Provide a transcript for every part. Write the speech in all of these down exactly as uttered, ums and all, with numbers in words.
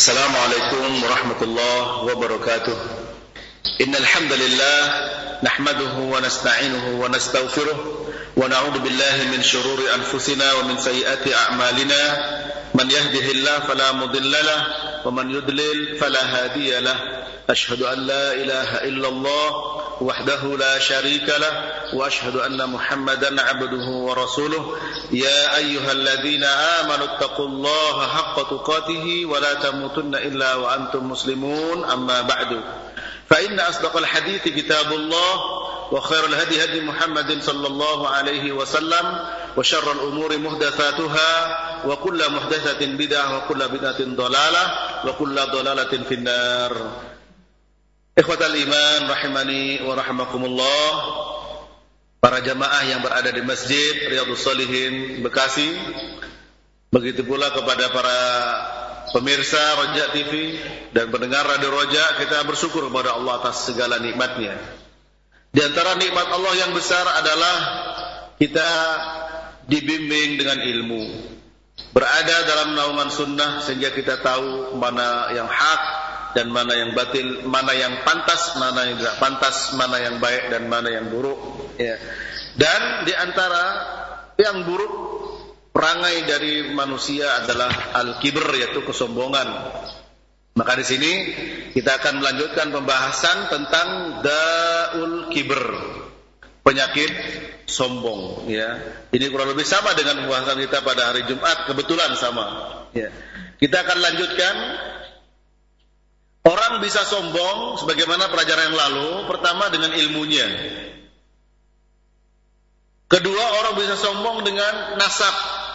Assalamualaikum warahmatullahi wabarakatuh. Innal hamdalillah nahmaduhu wa nasta'inuhu wa nastaghfiruh wa na'udzu billahi min shururi anfusina wa min sayyiati a'malina. Man yahdihillahu fala mudilla lahu wa man yudlil fala hadiya lahu. Ashhadu an la ilaha illallah wahdahu la syarika lah wa ashhadu anna Muhammadan 'abduhu wa rasuluh. Ya ayyuhalladzina amanu taqullaha haqqa tuqatih wa la tamutunna illa wa antum muslimun. Amma ba'du. Fa inna asdaqal hadithi kitabullah wa khairal hadi hadi Muhammadin sallallahu alaihi wasallam wa syarral umuri muhdatsatuha wa kullu muhdatsatin bid'ah wa kullu bid'atin dhalalah wa kullu dhalalatin finnar. Ikhwatal iman rahimani wa rahimakumullah, para jamaah yang berada di Masjid Riyadhus Shalihin Bekasi, begitu pula kepada para pemirsa Roja T V dan pendengar Radio Roja, kita bersyukur kepada Allah atas segala nikmatnya. Di antara nikmat Allah yang besar adalah kita dibimbing dengan ilmu, berada dalam naungan sunnah sehingga kita tahu mana yang hak dan mana yang batil, mana yang pantas, mana yang tidak pantas, mana yang baik dan mana yang buruk. Ya. Dan di antara yang buruk perangai dari manusia adalah al-kibr, yaitu kesombongan. Maka di sini kita akan melanjutkan pembahasan tentang daul kibr, penyakit sombong. Ya. Ini kurang lebih sama dengan pembahasan kita pada hari Jumat, kebetulan sama. Ya. Kita akan lanjutkan. Orang bisa sombong sebagaimana pelajaran yang lalu. Pertama dengan ilmunya. Kedua, orang bisa sombong dengan nasab.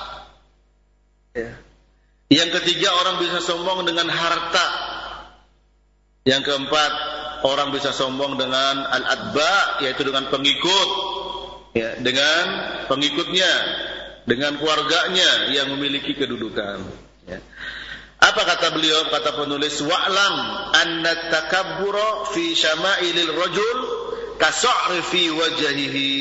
Ya. Yang ketiga, orang bisa sombong dengan harta. Yang keempat, orang bisa sombong dengan al-atba, yaitu dengan pengikut. Ya, dengan pengikutnya, dengan keluarganya yang memiliki kedudukan. Ya. Apa kata beliau, kata penulis, wa'lam anna takabbura fi syama'ilil rajul kas'ri fi wajhihi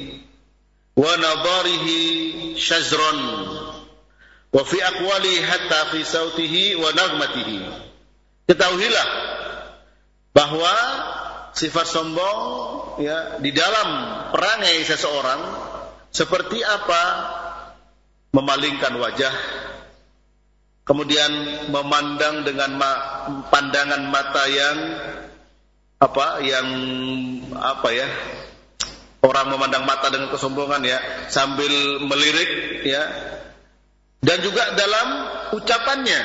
wa nadarihi syazran wa fi aqwali hatta fi sautihi wa nagmatihi. Ketahuilah bahwa sifat sombong ya di dalam perangai seseorang seperti apa memalingkan wajah, kemudian memandang dengan ma- pandangan mata yang apa yang apa ya orang memandang mata dengan kesombongan ya sambil melirik ya, dan juga dalam ucapannya,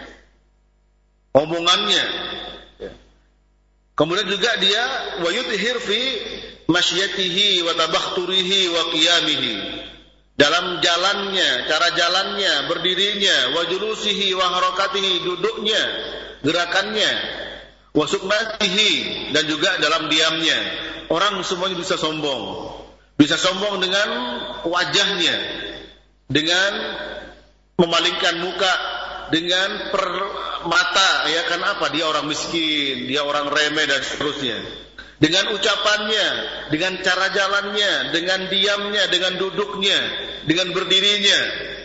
omongannya ya. Kemudian juga dia wa yudhir fi masyiyatihi wa tabakhturihi wa qiyamihi, dalam jalannya, cara jalannya, berdirinya, wa julusihi wa harakatihi, duduknya, gerakannya, wa sukmatihi, dan juga dalam diamnya. Orang semuanya bisa sombong. Bisa sombong dengan wajahnya, dengan memalingkan muka, dengan per mata, ya kan apa? Dia orang miskin, dia orang remeh dan seterusnya. Dengan ucapannya, dengan cara jalannya, dengan diamnya, dengan duduknya, dengan berdirinya.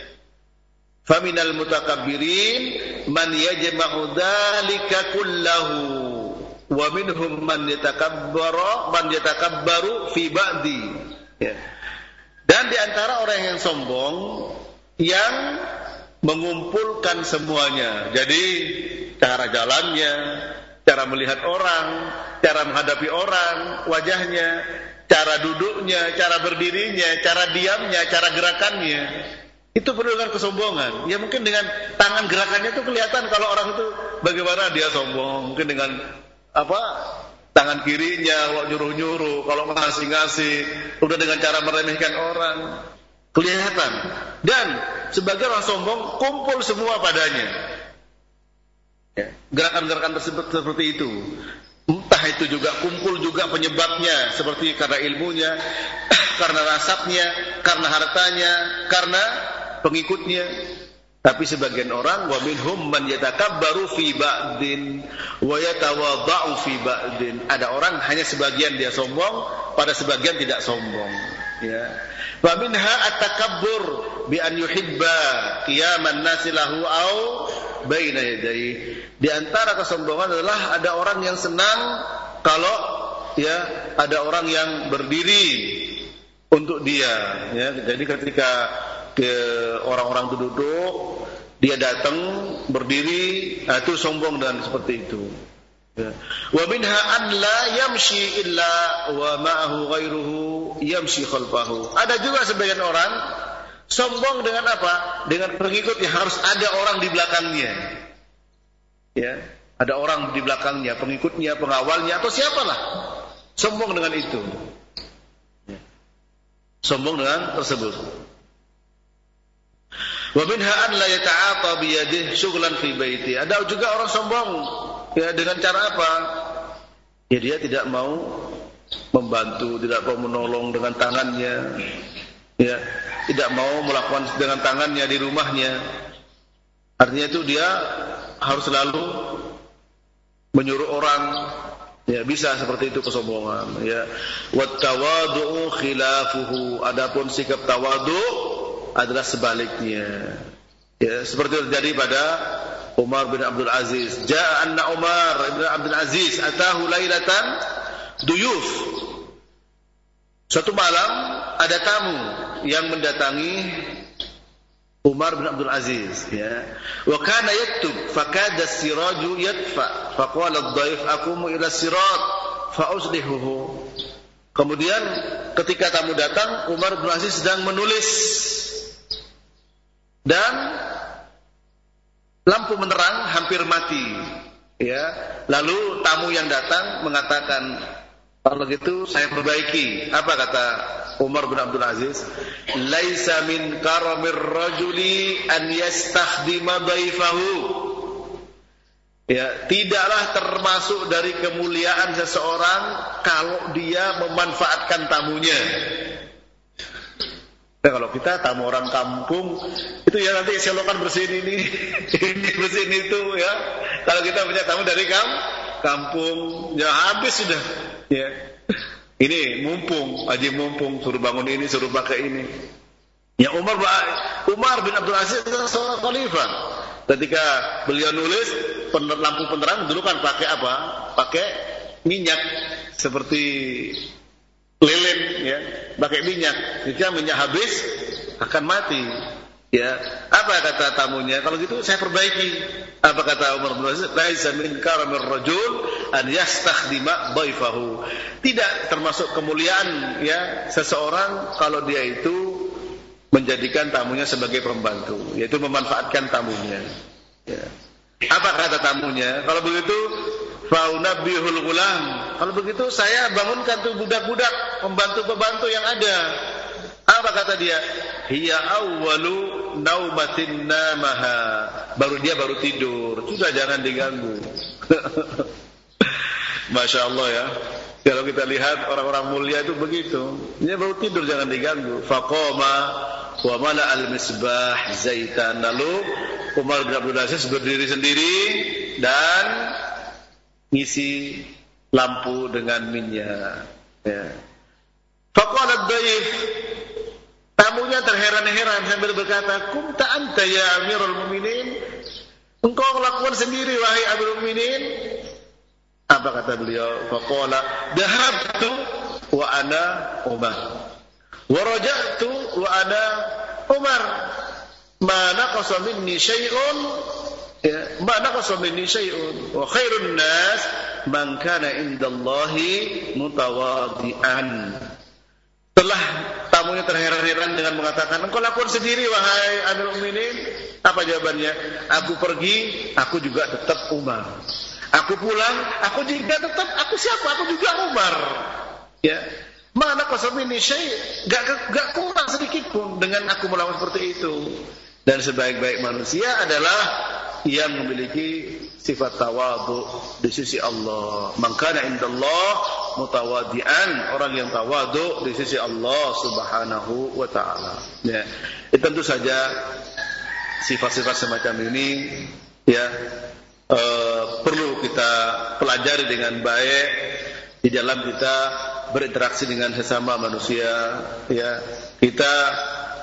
Faminal mutakabbirin man yajma'u dzalika kullahu wa minhum man yatakabbaru man yatakabbaru fi ba'di. Ya. Dan di antara orang yang sombong yang mengumpulkan semuanya. Jadi cara jalannya, cara melihat orang, cara menghadapi orang, wajahnya, cara duduknya, cara berdirinya, cara diamnya, cara gerakannya, itu penuh dengan kesombongan. Ya mungkin dengan tangan gerakannya itu kelihatan kalau orang itu bagaimana dia sombong. Mungkin dengan apa tangan kirinya kalau nyuruh-nyuruh, kalau ngasih-ngasih, udah dengan cara meremehkan orang, kelihatan. Dan sebagai orang sombong kumpul semua padanya. Ya, gerakan-gerakan tersebut seperti itu. Entah itu juga kumpul juga penyebabnya, seperti karena ilmunya, karena nasabnya, karena hartanya, karena pengikutnya. Tapi sebagian orang, wa minhum man yatakabbaru fi ba'din wa yatawadha'u fi ba'din. Ada orang hanya sebagian dia sombong, pada sebagian tidak sombong. Ya. Wa minha at-takabbur bi an yuhibba qiyaman nasi lahu au baina yadayhi. Di antara kesombongan adalah ada orang yang senang kalau ya ada orang yang berdiri untuk dia, ya. Jadi ketika ke orang-orang itu duduk, dia datang berdiri, nah, itu sombong dan seperti itu. Ya. Wa minha an la yamshi illa wa ma'ahu ghairuhu yamshi khalfahu. Ada juga sebagian orang sombong dengan apa? Dengan pengikut yang harus ada orang di belakangnya. Ya, ada orang di belakangnya, pengikutnya, pengawalnya atau siapalah. Sombong dengan itu. Ya. Sombong dengan tersebut. Wa minha an la yata'ata bi yadihi syughlan fi baiti. Ada juga orang sombong ya dengan cara apa? Ya dia tidak mau membantu, tidak mau menolong dengan tangannya. Ya, tidak mau melakukan dengan tangannya di rumahnya. Artinya itu dia harus selalu menyuruh orang. Ya, bisa seperti itu kesombongan, ya. Wat tawadhu khilafuhu. Adapun sikap tawadhu adalah sebaliknya. Ya, seperti terjadi pada Umar bin Abdul Aziz. Ja'a anna Umar bin Abdul Aziz atahu lailatan duyuf. Suatu malam ada tamu yang mendatangi Umar bin Abdul Aziz, ya. Wa kana yaktub fakada as-siraju yadfa faqala ad-dhaif aqumu ila as-sirat fa uslihuhu. Kemudian ketika tamu datang, Umar bin Aziz sedang menulis dan lampu menerang hampir mati, ya. Lalu tamu yang datang mengatakan, kalau gitu saya perbaiki. Apa kata Umar bin Abdul Aziz? Laisa min karamir rajuli an yastakhdima dhaifahu. Ya, tidaklah termasuk dari kemuliaan seseorang kalau dia memanfaatkan tamunya. Nah, kalau kita tamu orang kampung itu ya nanti selokan bersihin ini, ini bersihin itu, ya. Kalau kita punya tamu dari kam, kampung, ya habis sudah. Ya, ini mumpung, aji mumpung, suruh bangun ini, suruh pakai ini. Ya Umar, Umar bin Abdul Aziz adalah seorang khalifah. Ketika beliau nulis, lampu penerang dulu kan pakai apa? Pakai minyak seperti lilin, ya, pakai minyak. Jika minyak habis akan mati. Ya, apa kata tamunya? Kalau gitu saya perbaiki. Apa kata Umar bin Aziz? Laisa min karamir rajul an yastakhdima dhaifahu. Tidak termasuk kemuliaan, ya, seseorang kalau dia itu menjadikan tamunya sebagai pembantu, yaitu memanfaatkan tamunya. Ya. Apa kata tamunya? Kalau begitu faunabihul gulam. Kalau begitu saya bangunkan tuh budak-budak, pembantu-pembantu yang ada. Apa kata dia? Hiya awwalu naumatin namaha. Baru dia baru tidur. Sudah jangan diganggu. Masya Allah, ya. Kalau kita lihat orang-orang mulia itu begitu. Dia baru tidur jangan diganggu. Faqama wa mala al-misbah zaitan. Lalu Umar bin Abdul Aziz berdiri sendiri dan ngisi lampu dengan minyak. Ya. Faqala ad-dhaif, tamunya terheran-heran sambil berkata, "Kunta anta ya Amirul Mukminin? Engkau melakukan sendiri wahai Amirul Mukminin?" Apa kata beliau? Faqala, "Dhahabtu wa ana Umar. Wa raja'tu wa ana Umar. Ma naqasa minni syai'un." Ya, ma naqasa minni syai'un wa khairun nas man kana indallahi mutawadhi'an. Setelah tamunya terheran-heran dengan mengatakan, "Engkau lakukan sendiri wahai Amirul Mukminin." Apa jawabannya? "Aku pergi, aku juga tetap Umar. Aku pulang, aku juga tetap, aku siapa? Aku juga Umar." Ya. Mana qasabini syai', enggak enggak kurang sedikit pun dengan aku melakukan seperti itu. Dan sebaik-baik manusia adalah yang memiliki sifat tawadhu di sisi Allah. Man kana indallah mutawadhi'an, orang yang tawadhu di sisi Allah Subhanahu wa taala. Ya. Itu tentu saja sifat-sifat semacam ini, ya, Uh, perlu kita pelajari dengan baik di dalam kita berinteraksi dengan sesama manusia, ya. Kita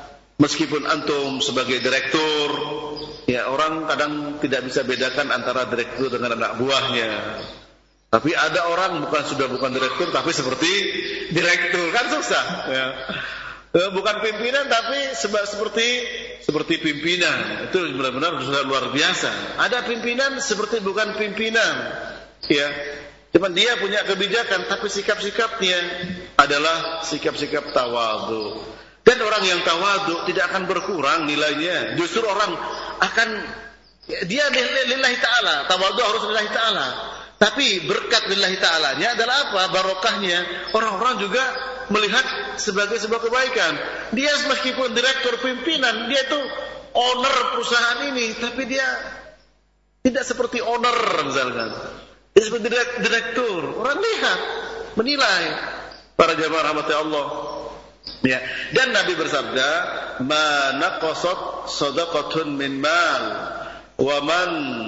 Meskipun antum sebagai direktur, ya orang kadang tidak bisa bedakan antara direktur dengan anak buahnya. Tapi ada orang bukan sudah bukan direktur tapi seperti direktur, kan susah ya. Bukan pimpinan tapi seba, seperti seperti pimpinan. Itu benar-benar sudah luar biasa. Ada pimpinan seperti bukan pimpinan. Ya. Cuma dia punya kebijakan tapi sikap-sikapnya adalah sikap-sikap tawadhu. Dan orang yang tawadhu tidak akan berkurang nilainya. Justru orang akan dia lillahi ta'ala, tawadhu harus lillahi ta'ala. Tapi berkat lillahi ta'alanya adalah apa? Barokahnya. Orang-orang juga melihat sebagai sebuah kebaikan. Dia meskipun direktur pimpinan, dia itu owner perusahaan ini, tapi dia tidak seperti owner misalkan. Dia seperti direktur. Orang lihat, menilai. Para jamaah rahmati Allah. Ya. Dan Nabi bersabda, "Ma naqasat shadaqatun min mal wa man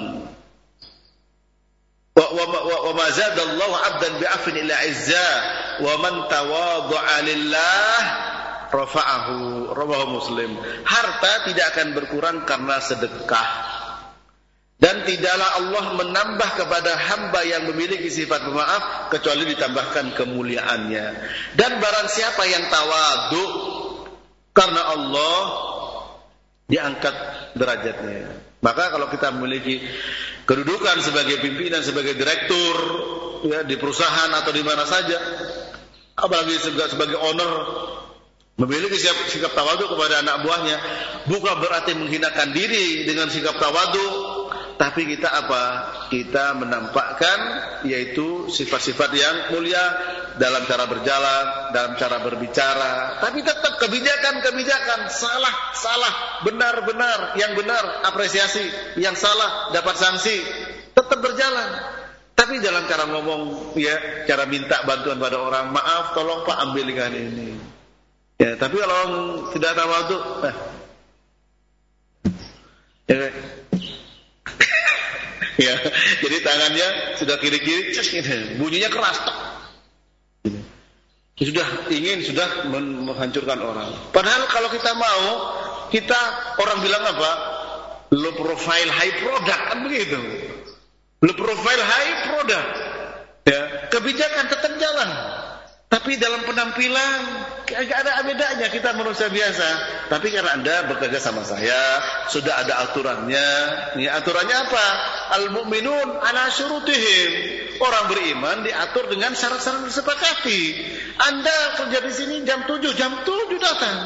wa wa ma zada Allah 'abdan bi'afwin illa 'izza wa man tawadha'a lillah rafa'ahu." Rawahu Muslim. Harta tidak akan berkurang karena sedekah. Dan tidaklah Allah menambah kepada hamba yang memiliki sifat pemaaf kecuali ditambahkan kemuliaannya. Dan barang siapa yang tawadhu karena Allah, diangkat derajatnya. Maka kalau kita memiliki kedudukan sebagai pimpinan, sebagai direktur ya, di perusahaan atau di mana saja, apalagi sebagai owner, memiliki sikap, sikap tawadhu kepada anak buahnya, bukan berarti menghinakan diri dengan sikap tawadhu. Tapi kita apa? Kita menampakkan yaitu sifat-sifat yang mulia dalam cara berjalan, dalam cara berbicara. Tapi tetap kebijakan-kebijakan salah, salah, benar, benar, yang benar apresiasi, yang salah dapat sanksi. Tetap berjalan. Tapi dalam cara ngomong, ya, cara minta bantuan pada orang, maaf, tolong Pak ambilkan ini. Ya, tapi kalau tidak tawadhu, eh, ya, ya, jadi tangannya sudah kiri-kiri, bunyinya keras, sudah ingin sudah menghancurkan orang. Padahal kalau kita mau, kita orang bilang apa? Low profile high product, kan begitu. Low profile high product. Ya, kebijakan tetap jalan. Tapi dalam penampilan agak ada bedanya, kita manusia biasa. Tapi karena Anda bekerja sama saya, sudah ada aturannya. Ya, aturannya apa? Al-mu'minun ala syurutihim. Orang beriman diatur dengan syarat-syarat disepakati. Anda kerja di sini jam tujuh, jam tujuh datang.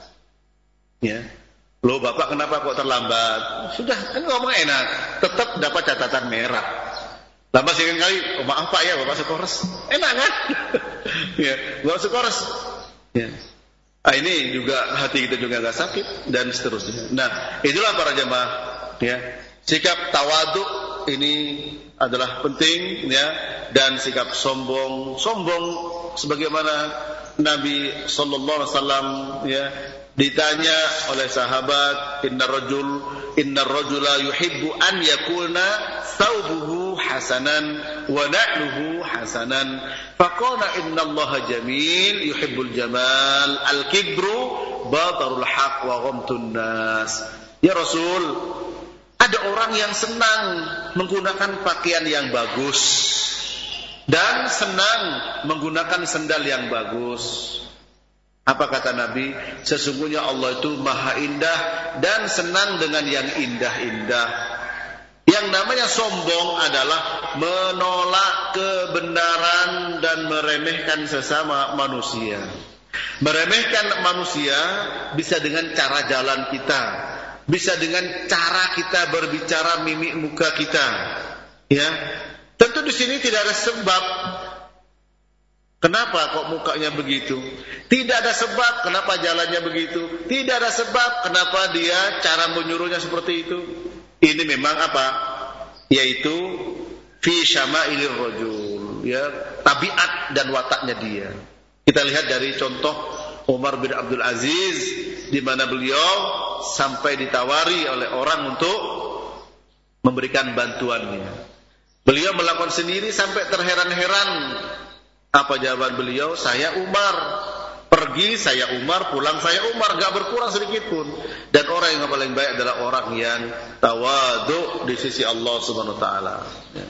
Ya. Loh Bapak kenapa kok terlambat? Sudah, kan ngomong enak, tetap dapat catatan merah. Lambat sekali kali, oh, maaf Pak ya, Bapak sekores. Enak kan? Ya, Bapak sekores. Ya. Ah, ini juga hati kita juga agak sakit dan seterusnya. Nah, itulah para jemaah, ya. Sikap tawadhu ini adalah penting, ya, dan sikap sombong, sombong sebagaimana Nabi sallallahu alaihi wasallam, ya, ditanya oleh sahabat, innar rajul innar rajula yuhibbu an yakuna thawbuhu hasanan wa na'luhu hasanan faqala innallaha jamil yuhibbul jamal al-kibru batarul haq wa ghamtun nas. Ya Rasul, ada orang yang senang menggunakan pakaian yang bagus dan senang menggunakan sendal yang bagus. Apa kata Nabi? Sesungguhnya Allah itu maha indah dan senang dengan yang indah-indah. Yang namanya sombong adalah menolak kebenaran dan meremehkan sesama manusia. Meremehkan manusia bisa dengan cara jalan kita, bisa dengan cara kita berbicara, mimik muka kita. Ya, tentu di sini tidak ada sebab. Kenapa kok mukanya begitu? Tidak ada sebab kenapa jalannya begitu. Tidak ada sebab kenapa dia cara menyuruhnya seperti itu. Ini memang apa? Yaitu fi syamailir rajul, ya, tabiat dan wataknya dia. Kita lihat dari contoh Umar bin Abdul Aziz, di mana beliau sampai ditawari oleh orang untuk memberikan bantuannya. Beliau melakukan sendiri sampai terheran-heran. Apa jawaban beliau? Saya Umar, Pergi saya Umar, pulang saya Umar, gak berkurang sedikit pun. Dan orang yang paling baik adalah orang yang tawadhu di sisi Allah Subhanahu wa taala. Ya.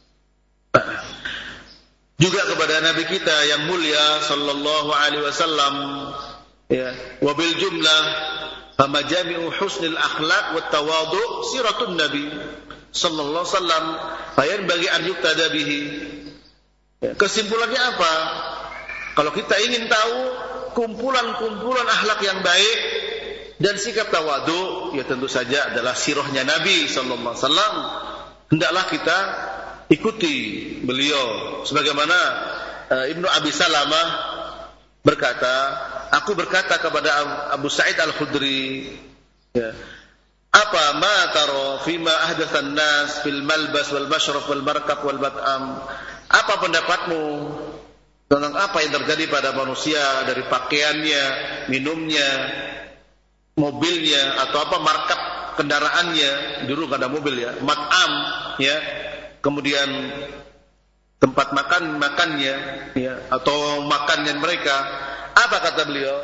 Juga kepada Nabi kita yang mulia sallallahu alaihi wasallam, ya, wabil jumlah fama jami'u husnil akhlaq wat tawadhu siratun nabi sallallahu alaihi wasallam fayan bagi an yuqtada bihi. Ya, kesimpulannya apa? Kalau kita ingin tahu kumpulan-kumpulan akhlak yang baik dan sikap tawadhu, ya tentu saja adalah sirahnya Nabi sallallahu alaihi wasallam. Hendaklah kita ikuti beliau. Sebagaimana uh, Ibnu Abi Salamah berkata, aku berkata kepada Abu Sa'id Al-Khudri, ya, apa ma tara fima ahdatsan nas fil malbas wal mashrab wal markab wal bat'am? Apa pendapatmu tentang apa yang terjadi pada manusia dari pakaiannya, minumnya, mobilnya, atau apa markab kendaraannya? Dulu nggak ada mobil ya, mat'am, ya, kemudian tempat makan makannya, ya, atau makannya mereka. Apa kata beliau?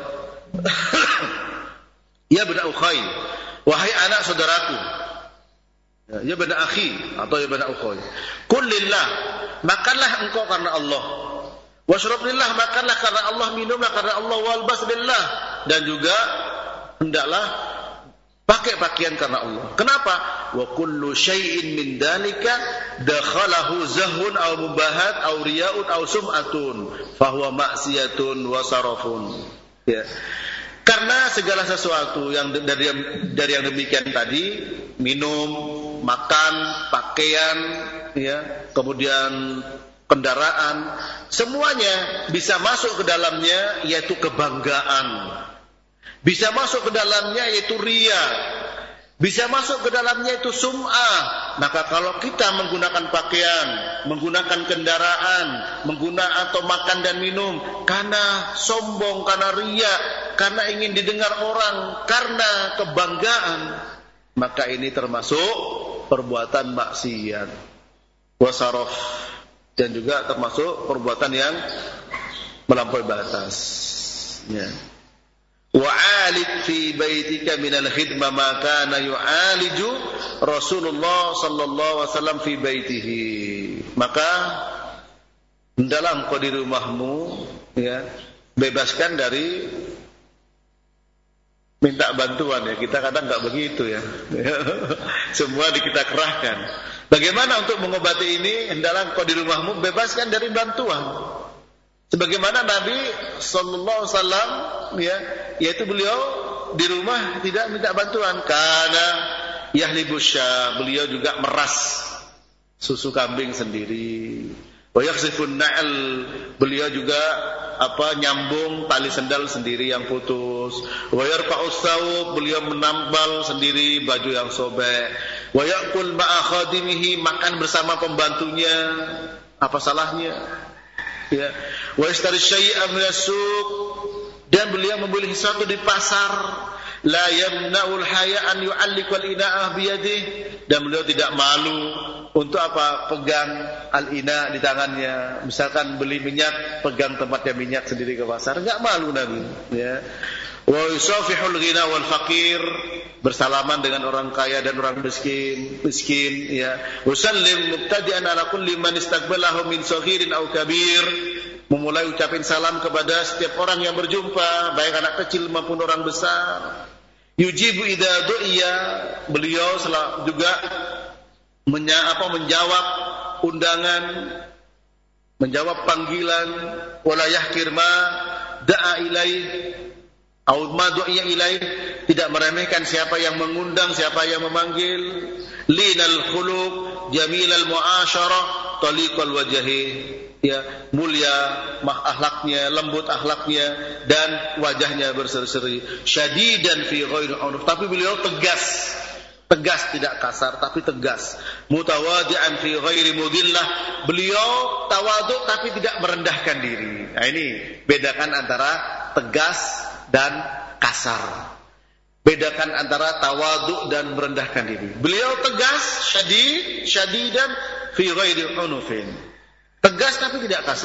Ya bena ukhay, wahai anak saudaraku, ya bena akhi atau ya bena ukhay, kul lillah, makanlah engkau karena Allah. Washrab lillah, makanlah karena Allah, minumlah karena Allah, walbas lillah, dan juga hendaklah pakai pakaian karena Allah. Kenapa? Wa kullu syai'in min dalika dakhalahu zahun aw mubahat aw riya'un aw sum'atun fa huwa ma'siyatun wa sarafun. Ya. Karena segala sesuatu yang dari dari yang demikian tadi, minum, makan, pakaian, ya, kemudian kendaraan, semuanya bisa masuk ke dalamnya yaitu kebanggaan. Bisa masuk ke dalamnya yaitu riya. Bisa masuk ke dalamnya itu sum'ah. Maka kalau kita menggunakan pakaian, menggunakan kendaraan, menggunakan atau makan dan minum karena sombong, karena riya, karena ingin didengar orang, karena kebanggaan, maka ini termasuk perbuatan maksiat, wasaraf, dan juga termasuk perbuatan yang melampaui batas. Ya. Wa'alid fi baitika minal khidmah ma kana yu'aliju Rasulullah sallallahu alaihi wasallam fi baitihi. Maka hendaklah engkau di rumahmu, ya, bebaskan dari minta bantuan, ya. Kita kadang enggak begitu, ya. Semua kita kerahkan. Bagaimana untuk mengobati ini? Hendaklah engkau di rumahmu bebaskan dari bantuan. Sebagaimana Nabi sallallahu alaihi wasallam, ya, yaitu beliau di rumah tidak minta bantuan. Karena yahlibus syah, beliau juga meras susu kambing sendiri. Wa yakhsifun na'al, beliau juga apa nyambung tali sendal sendiri yang putus. Wa yarfa'us thawb, beliau menambal sendiri baju yang sobek. Wa ya'kul ma'a khadimihi, makan bersama pembantunya. Apa salahnya? Ya. Wa yashtari syai'an minas suq, dan beliau membeli sesuatu di pasar. La yamna'ul haya an yu'alliqal ina'ah biyadihi, dan beliau tidak malu untuk apa? Pegang al-ina di tangannya. Misalkan beli minyak, pegang tempatnya minyak sendiri ke pasar, enggak malu Nabi, ya. Wa yusafihul ghina wal faqir, bersalaman dengan orang kaya dan orang miskin, miskin, ya. Usallim mubtadi'an ala kulli man istaqbalahu min saghirin aw kabir, memulai ucapin salam kepada setiap orang yang berjumpa, baik anak kecil maupun orang besar. Yujibu idza du'iya, beliau juga menya, apa, menjawab undangan, menjawab panggilan. Wala yahkir ma da'a ilaih au ma du'iya ilaih, tidak meremehkan siapa yang mengundang, siapa yang memanggil. Linal khuluq, jamilal muasyarah, taliqal wajhi, ya, mulia akhlaknya, lembut akhlaknya, dan wajahnya berseri-seri. Syadidan fi ghairi unuf, tapi beliau tegas, tegas, tidak kasar tapi tegas. Mutawadi'an fi ghairi mudillah, beliau tawadhu tapi tidak merendahkan diri. Nah, ini bedakan antara tegas dan kasar. Bedakan antara tawadhu dan merendahkan diri. Beliau tegas, syadid, syadidan fi ghairi unufin. Tegas tapi tidak kasar.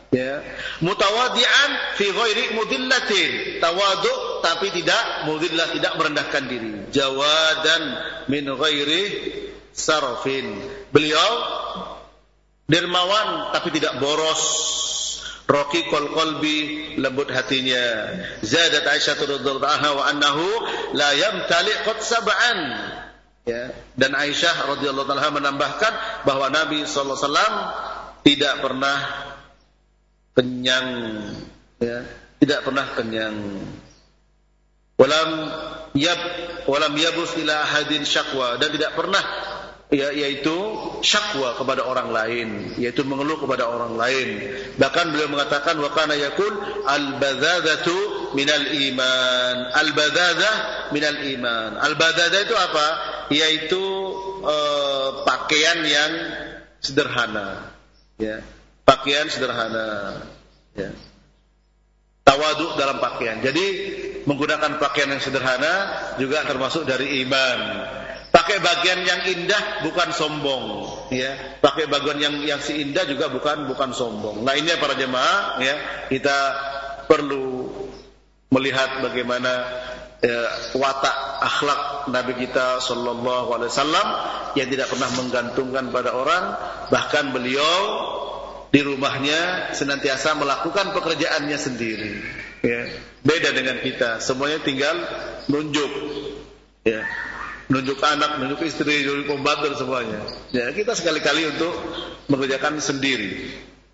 Ya, mutawadi'an fi ghairi mudillatin, tawadu tapi tidak mudillah, tidak merendahkan diri. Jawadan min ghairi sarfin. Beliau dermawan tapi tidak boros. Raqiqul qalbi, lembut hatinya. Zadat Aisyah radhiyallahu anha wa annahu la yamtali qad sab'an. Ya, dan Aisyah radhiyallahu anha menambahkan bahwa Nabi sallallahu alaihi wasallam tidak pernah kenyang, ya, tidak pernah kenyang. Walam yab walam yabus ila ahadin syakwa, dan tidak pernah, ya, yaitu syakwa kepada orang lain, yaitu mengeluh kepada orang lain. Bahkan beliau mengatakan wa kana yaqul al-badzadzatu minal iman. Al-badzadzah minal iman. Al-badzadzah itu apa? Yaitu uh, pakaian yang sederhana, ya. Pakaian sederhana, ya. Tawadhu dalam pakaian. Jadi menggunakan pakaian yang sederhana juga termasuk dari iman. Pakai bagian yang indah bukan sombong, ya. Pakai bagian yang yang si indah juga bukan bukan sombong. Nah, ini para jemaah, ya, kita perlu melihat bagaimana ya, watak akhlak Nabi kita sallallahu alaihi wasallam yang tidak pernah menggantungkan pada orang. Bahkan beliau di rumahnya senantiasa melakukan pekerjaannya sendiri, ya. Beda dengan kita, semuanya tinggal nunjuk, ya, nunjuk anak, nunjuk istri, nunjuk pembantu semuanya. Ya, kita sekali-kali untuk mengerjakan sendiri.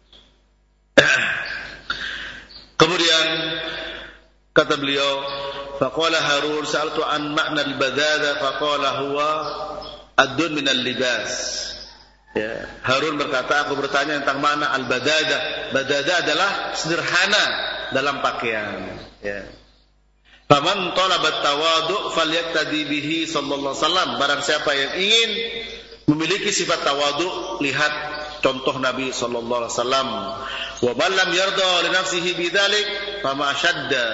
Kemudian kata beliau, faqala Harun sa'altu an ma'na al-badada faqala huwa ad-dun min al-libas. Ya, Harun berkata, aku bertanya tentang mana al-badada. Badada adalah sederhana dalam pakaian, ya. Faman talabat tawadu' falyaktadi bihi sallallahu alaihi wasallam. Barang siapa yang ingin memiliki sifat tawadu', lihat contoh Nabi sallallahu alaihi wasallam. Wa man lam yarda li nafsihi bidzalik fama ashadda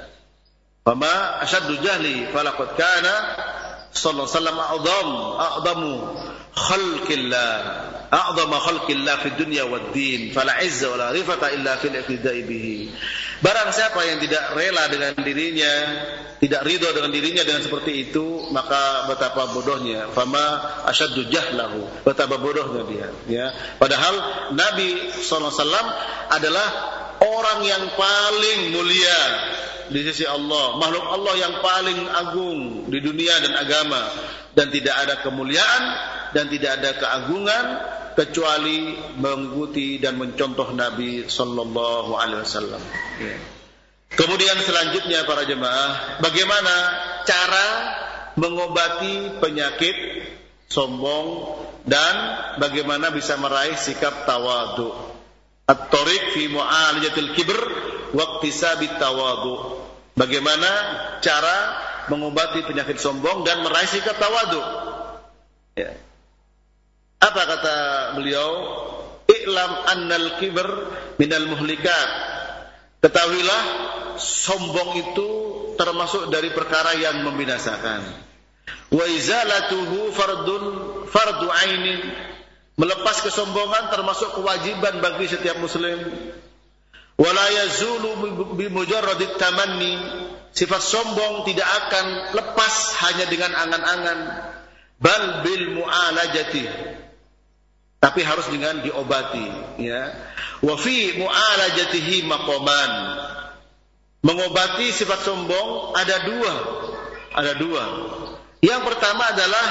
fama ashaddu jahli falaqad kana sallallahu alaihi wasallam a'dham a'dhamu khalqillah a'dhama khalqillah fid dunya wad din fala izza wala rifata illa fil iqtida'i bihi. Barang siapa yang tidak rela dengan dirinya, tidak ridho dengan dirinya dengan seperti itu, maka betapa bodohnya. Fama asyaddu jahlahu, betapa bodohnya dia, ya. Padahal Nabi sallallahu alaihi wasallam adalah orang yang paling mulia di sisi Allah, makhluk Allah yang paling agung di dunia dan agama, dan tidak ada kemuliaan dan tidak ada keagungan kecuali mengikuti dan mencontoh Nabi sallallahu alaihi wasallam. Ya. Kemudian selanjutnya para jemaah, bagaimana cara mengobati penyakit sombong dan bagaimana bisa meraih sikap tawadhu. At-tariq fi mu'alajatil kibr wa iktisabit tawadhu. Bagaimana cara mengobati penyakit sombong dan meraih sikap tawadhu. Ya. Apa kata beliau? I'lam annal kibr minal muhlikat. Ketahuilah sombong itu termasuk dari perkara yang membinasakan. Wa izalatuhu fardun fardu ainin. Melepas kesombongan termasuk kewajiban bagi setiap muslim. Wala yazulu bi mujarradit tamanni. Sifat sombong tidak akan lepas hanya dengan angan-angan. Bal bil mu'alajati. Tapi harus dengan diobati, ya. Wa fi mu'alajatihi maqaman. Mengobati sifat sombong ada dua. Ada dua. Yang pertama adalah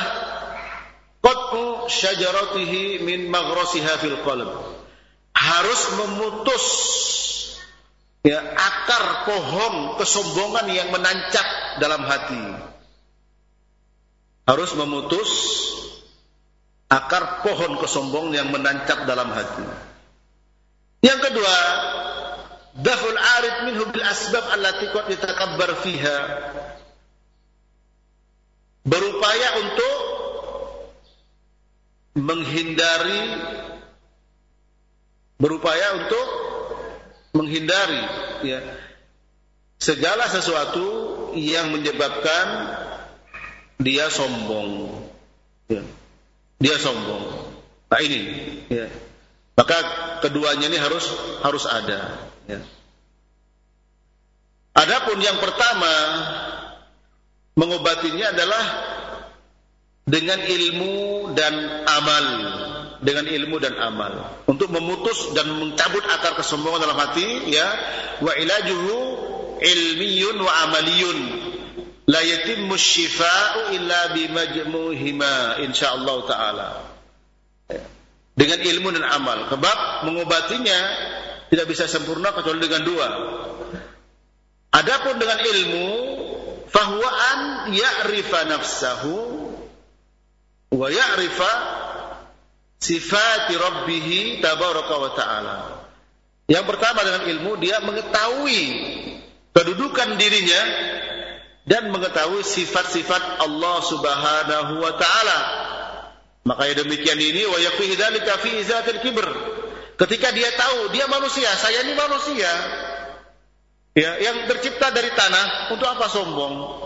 qat'u syajaratihi min maghrasiha fil qalb. Harus memutus, ya, akar pohon kesombongan yang menancap dalam hati. Harus memutus akar pohon kesombongan yang menancap dalam hati. Yang kedua, daful arid minhu bil asbab allati qad yatakabbar fiha. Berupaya untuk menghindari berupaya untuk menghindari, ya, segala sesuatu yang menyebabkan dia sombong, ya. Dia sombong. Nah ini, ya. Maka keduanya ini harus harus ada. Ya. Adapun yang pertama mengobatinya adalah dengan ilmu dan amal, dengan ilmu dan amal untuk memutus dan mencabut akar kesombongan dalam hati, ya. Wa ilajuhu ilmiyun wa amaliyun la yatimmu syifa'u illa bimajmu'ihima insyaallah taala. Dengan ilmu dan amal. Sebab mengobatinya tidak bisa sempurna kecuali dengan dua. Adapun dengan ilmu, fahuwa an ya'rifa nafsahu wa ya'rifa sifati rabbih tabaraka wa ta'ala. Yang pertama dengan ilmu, dia mengetahui kedudukan dirinya dan mengetahui sifat-sifat Allah Subhanahu wa ta'ala. Makanya demikian ini wa yakfihi dzalika fi izatil kibr. Ketika dia tahu dia manusia, saya ini manusia, ya, yang tercipta dari tanah, untuk apa sombong?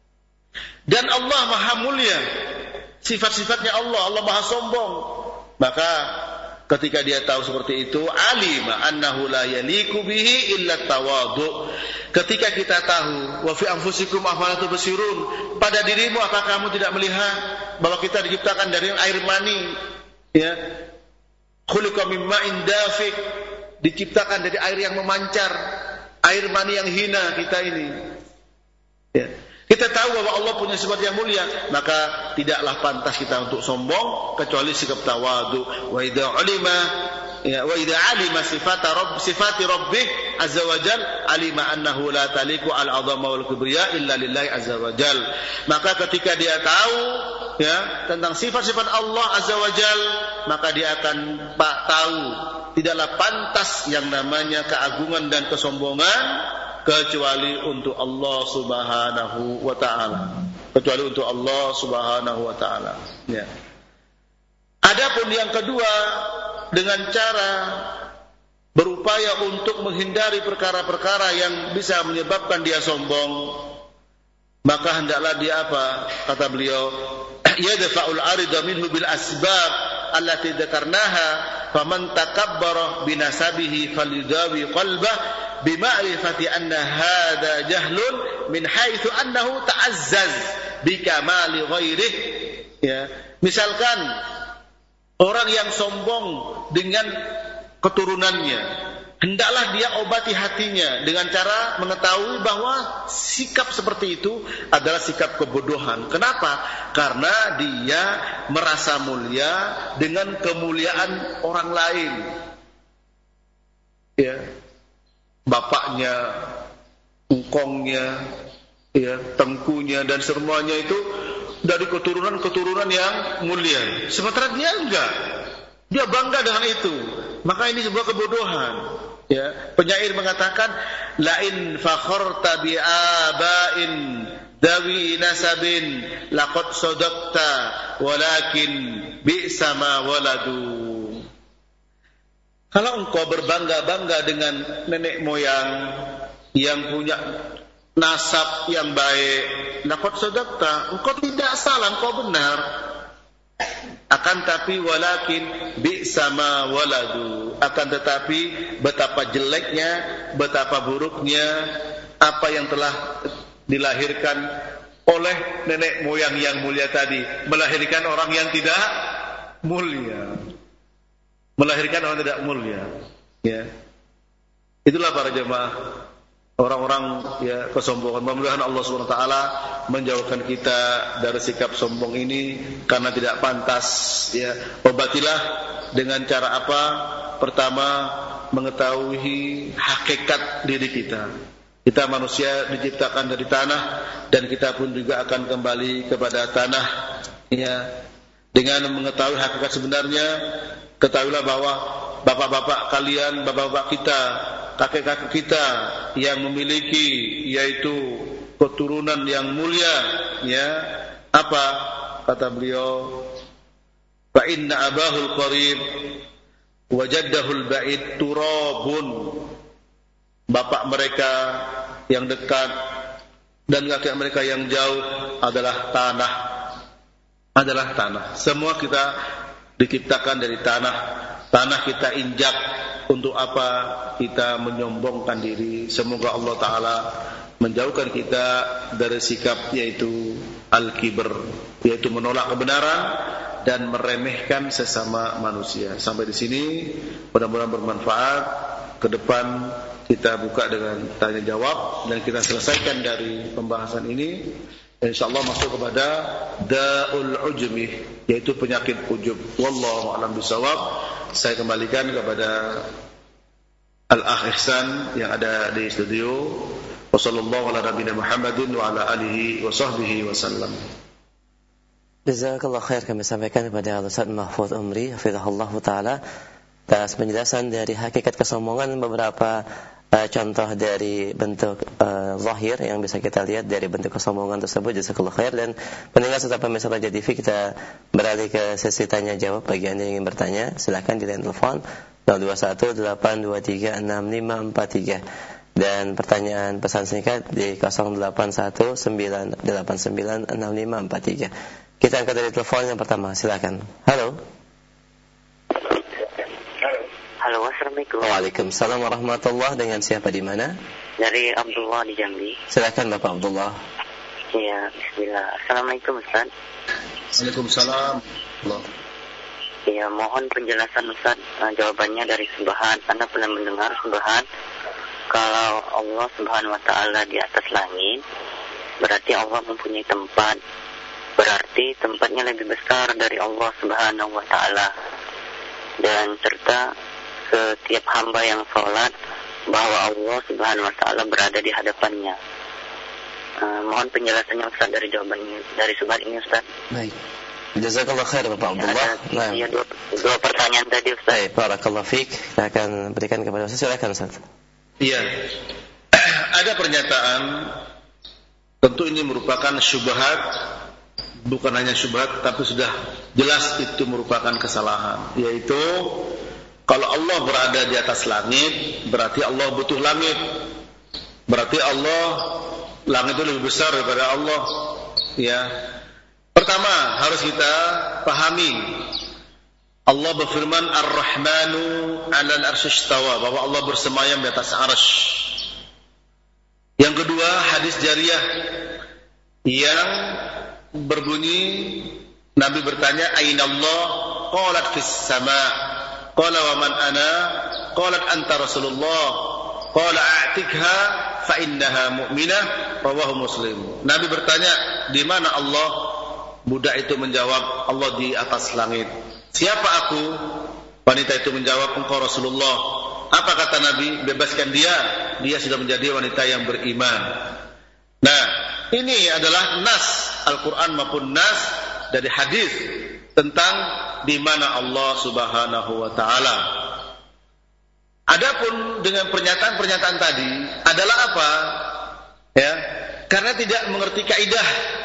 Dan Allah Maha Mulia, sifat-sifatnya Allah, Allah Maha sombong. Maka ketika dia tahu seperti itu, alima annahu la yaliku bihi illa tawadhu. Ketika kita tahu, wa fi anfusikum afala tubsirun, pada dirimu apakah kamu tidak melihat bahwa kita diciptakan dari air mani, ya, khuliqa min ma'in dafiq, diciptakan dari air yang memancar, air mani yang hina kita ini, ya. Kita tahu bahwa Allah punya sifat yang mulia, maka tidaklah pantas kita untuk sombong kecuali sikap tawadhu. Wa idza ulima, ya, wa idza alima sifata rabb sifati rabbih azza wajal alima annahu la taliku al azama wal kibriya illa lillahi azza wajal. Maka ketika dia tahu, ya, tentang sifat-sifat Allah azza wajal, maka dia akan pak tahu tidaklah pantas yang namanya keagungan dan kesombongan kecuali untuk Allah Subhanahu wa ta'ala, kecuali untuk Allah Subhanahu wa ta'ala, ya. Adapun yang kedua, dengan cara berupaya untuk menghindari perkara-perkara yang bisa menyebabkan dia sombong, maka hendaklah dia apa? Kata beliau, yadfa'ul arida minhu bil asbab allati dzakarnaha, faman takabbara binasabihi falyudawi qalbah bima'rifati anna hadha jahlun min haitsu annahu ta'azzaz bikamali ghairih, ya. Misalkan orang yang sombong dengan keturunannya, hendaklah dia obati hatinya dengan cara mengetahui bahwa sikap seperti itu adalah sikap kebodohan. Kenapa? Karena dia merasa mulia dengan kemuliaan orang lain, ya. Bapaknya, engkongnya, ya, tengkunya, dan semuanya itu dari keturunan-keturunan yang mulia. Sementara dia enggak. Dia bangga dengan itu. Maka ini sebuah kebodohan. Ya, penyair mengatakan, lain fakharta bi abain dawi nasabin laqad sadaqta walakin bi'sa ma waladu. Kalau engkau berbangga-bangga dengan nenek moyang yang punya nasab yang baik, laqad sadaqta, engkau tidak salah, engkau benar. Akan tapi walakin bi'sa ma waladu, akan tetapi betapa jeleknya, betapa buruknya apa yang telah dilahirkan oleh nenek moyang yang mulia tadi, melahirkan orang yang tidak mulia. Melahirkan orang tidak mulia, ya. Itulah para jemaah, orang-orang, ya, kesombongan. Mudah-mudahan Allah Subhanahu wa taala menjauhkan kita dari sikap sombong ini karena tidak pantas, ya. Obatilah dengan cara apa? Pertama, mengetahui hakikat diri kita. Kita manusia diciptakan dari tanah dan kita pun juga akan kembali kepada tanah, ya. Dengan mengetahui hakikat sebenarnya, ketahuilah bahwa bapak-bapak kalian, bapak-bapak kita, kakek-kakek kita yang memiliki yaitu keturunan yang mulia, ya. Apa kata beliau? Fa inna abahul qarib wa jaddahul ba'id turabun. Bapak mereka yang dekat dan kakek mereka yang jauh adalah tanah. Adalah tanah. Semua kita diciptakan dari tanah. tanah kita injak, untuk apa kita menyombongkan diri. Semoga Allah Ta'ala menjauhkan kita dari sikap yaitu al-kibr, yaitu menolak kebenaran dan meremehkan sesama manusia. Sampai di sini mudah-mudahan bermanfaat. Ke depan kita buka dengan tanya jawab dan kita selesaikan dari pembahasan ini. InsyaAllah masuk kepada da'ul ujmi, yaitu penyakit ujub. Wallahu a'lam bishawab. Saya kembalikan kepada Al-Akh Ihsan yang ada di studio. Wassallallahu ala nabiyina Muhammadin wa ala alihi wa sahbihi wa sallam. Jazakallah khair, kami sampaikan kepada Ustaz Mahfudz Umri hafizahullah taala atas penjelasan dari hakikat kesombongan, beberapa uh, contoh dari bentuk uh, zahir yang bisa kita lihat dari bentuk kesombongan tersebut. Jazakallah khair. Dan pendengar serta pemirsa Raja T V, kita beralih ke sesi tanya jawab. Bagi Anda yang ingin bertanya, silakan di line telepon nol dua satu delapan dua tiga enam lima empat tiga. Dan pertanyaan pesan singkat di nol delapan satu sembilan delapan sembilan enam lima empat tiga. Kita angkat dari telepon yang pertama, silakan. Halo. Halo. Halo, assalamualaikum. Waalaikumsalam warahmatullah. Dengan siapa di mana? Dari Abdullah di Jambi. Silakan Bapak Abdullah. Iya, bismillah. Assalamualaikum Ustaz. Waalaikumsalam. Iya, mohon penjelasan Ustaz. Nah, jawabannya dari Subhan. Anda pernah mendengar Subhan? Kalau Allah Subhanahu wa ta'ala di atas langit, berarti Allah mempunyai tempat. Berarti tempatnya lebih besar dari Allah Subhanahu wa ta'ala. Dan serta setiap hamba yang sholat, bahwa Allah Subhanahu wa ta'ala berada di hadapannya. Uh, mohon penjelasannya Ustaz dari jawaban ini, dari Subhan ini Ustaz. Baik. Jazakallah khair Bapak Abdullah. Nah, iya, dua, dua pertanyaan tadi Ustaz. Baik, barakallahu fiik. Kita akan berikan kepada Ustaz. Silakan Ustaz. Iya, ada pernyataan, tentu ini merupakan syubhat, bukan hanya syubhat, tapi sudah jelas itu merupakan kesalahan. Yaitu, kalau Allah berada di atas langit, berarti Allah butuh langit. Berarti Allah, langit itu lebih besar daripada Allah. Ya, pertama harus kita pahami, Allah berfirman Ar-Rahmanu 'alal 'arsy istawa, bahwa Allah bersemayam di atas arsy. Yang kedua, hadis jariyah yang berbunyi, Nabi bertanya, "Aina Allah?" Qalat fis sama'. Qala wa man ana? Qalat anta Rasulullah. Qala a'tikha fa innaha mu'minah. Rawahu Muslim. Nabi bertanya, "Di mana Allah?" Budak itu menjawab, "Allah di atas langit." "Siapa aku?" Wanita itu menjawab, "Engkau Rasulullah." Apa kata Nabi? "Bebaskan dia, dia sudah menjadi wanita yang beriman." Nah, ini adalah nas Al-Quran maupun nas dari hadis tentang di mana Allah Subhanahu wa ta'ala. Adapun dengan pernyataan-pernyataan tadi adalah apa? Ya, karena tidak mengerti kaidah.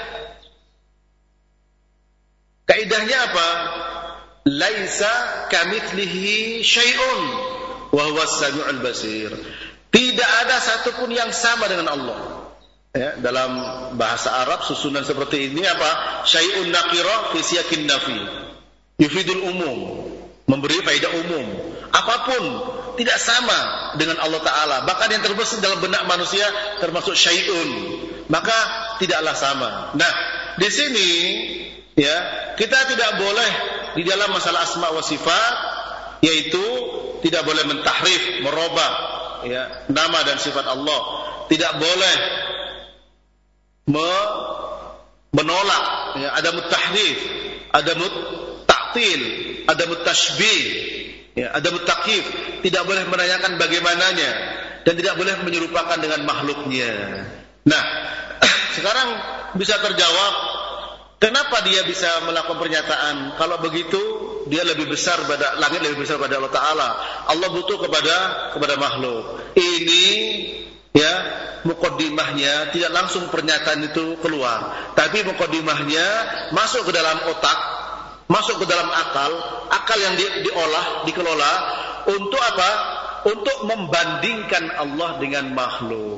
Kaidahnya apa? Laisa kamitslihi syai'un wa huwas samiul basir. Tidak ada satupun yang sama dengan Allah. Ya, dalam bahasa Arab susunan seperti ini apa? Syai'un nakirah fi siyaqin nafi. Yufidul umum, memberi faedah umum. Apapun tidak sama dengan Allah Ta'ala. Bahkan yang terbesit dalam benak manusia termasuk syai'un, maka tidaklah sama. Nah, di sini ya, kita tidak boleh di dalam masalah asma wa sifat, yaitu tidak boleh mentahrif, merubah ya, nama dan sifat Allah. Tidak boleh me menolak ya, ada mutahrif, ada mutaktil, ada mutashbih, ya, ada mutakif. Tidak boleh menanyakan bagaimananya dan tidak boleh menyerupakan dengan makhluknya. Nah, sekarang bisa terjawab, kenapa dia bisa melakukan pernyataan kalau begitu dia lebih besar pada langit, lebih besar pada Allah Ta'ala. Allah butuh kepada kepada makhluk. Ini ya, muqaddimahnya tidak langsung pernyataan itu keluar, tapi muqaddimahnya masuk ke dalam otak, masuk ke dalam akal, akal yang di, diolah, dikelola untuk apa? Untuk membandingkan Allah dengan makhluk.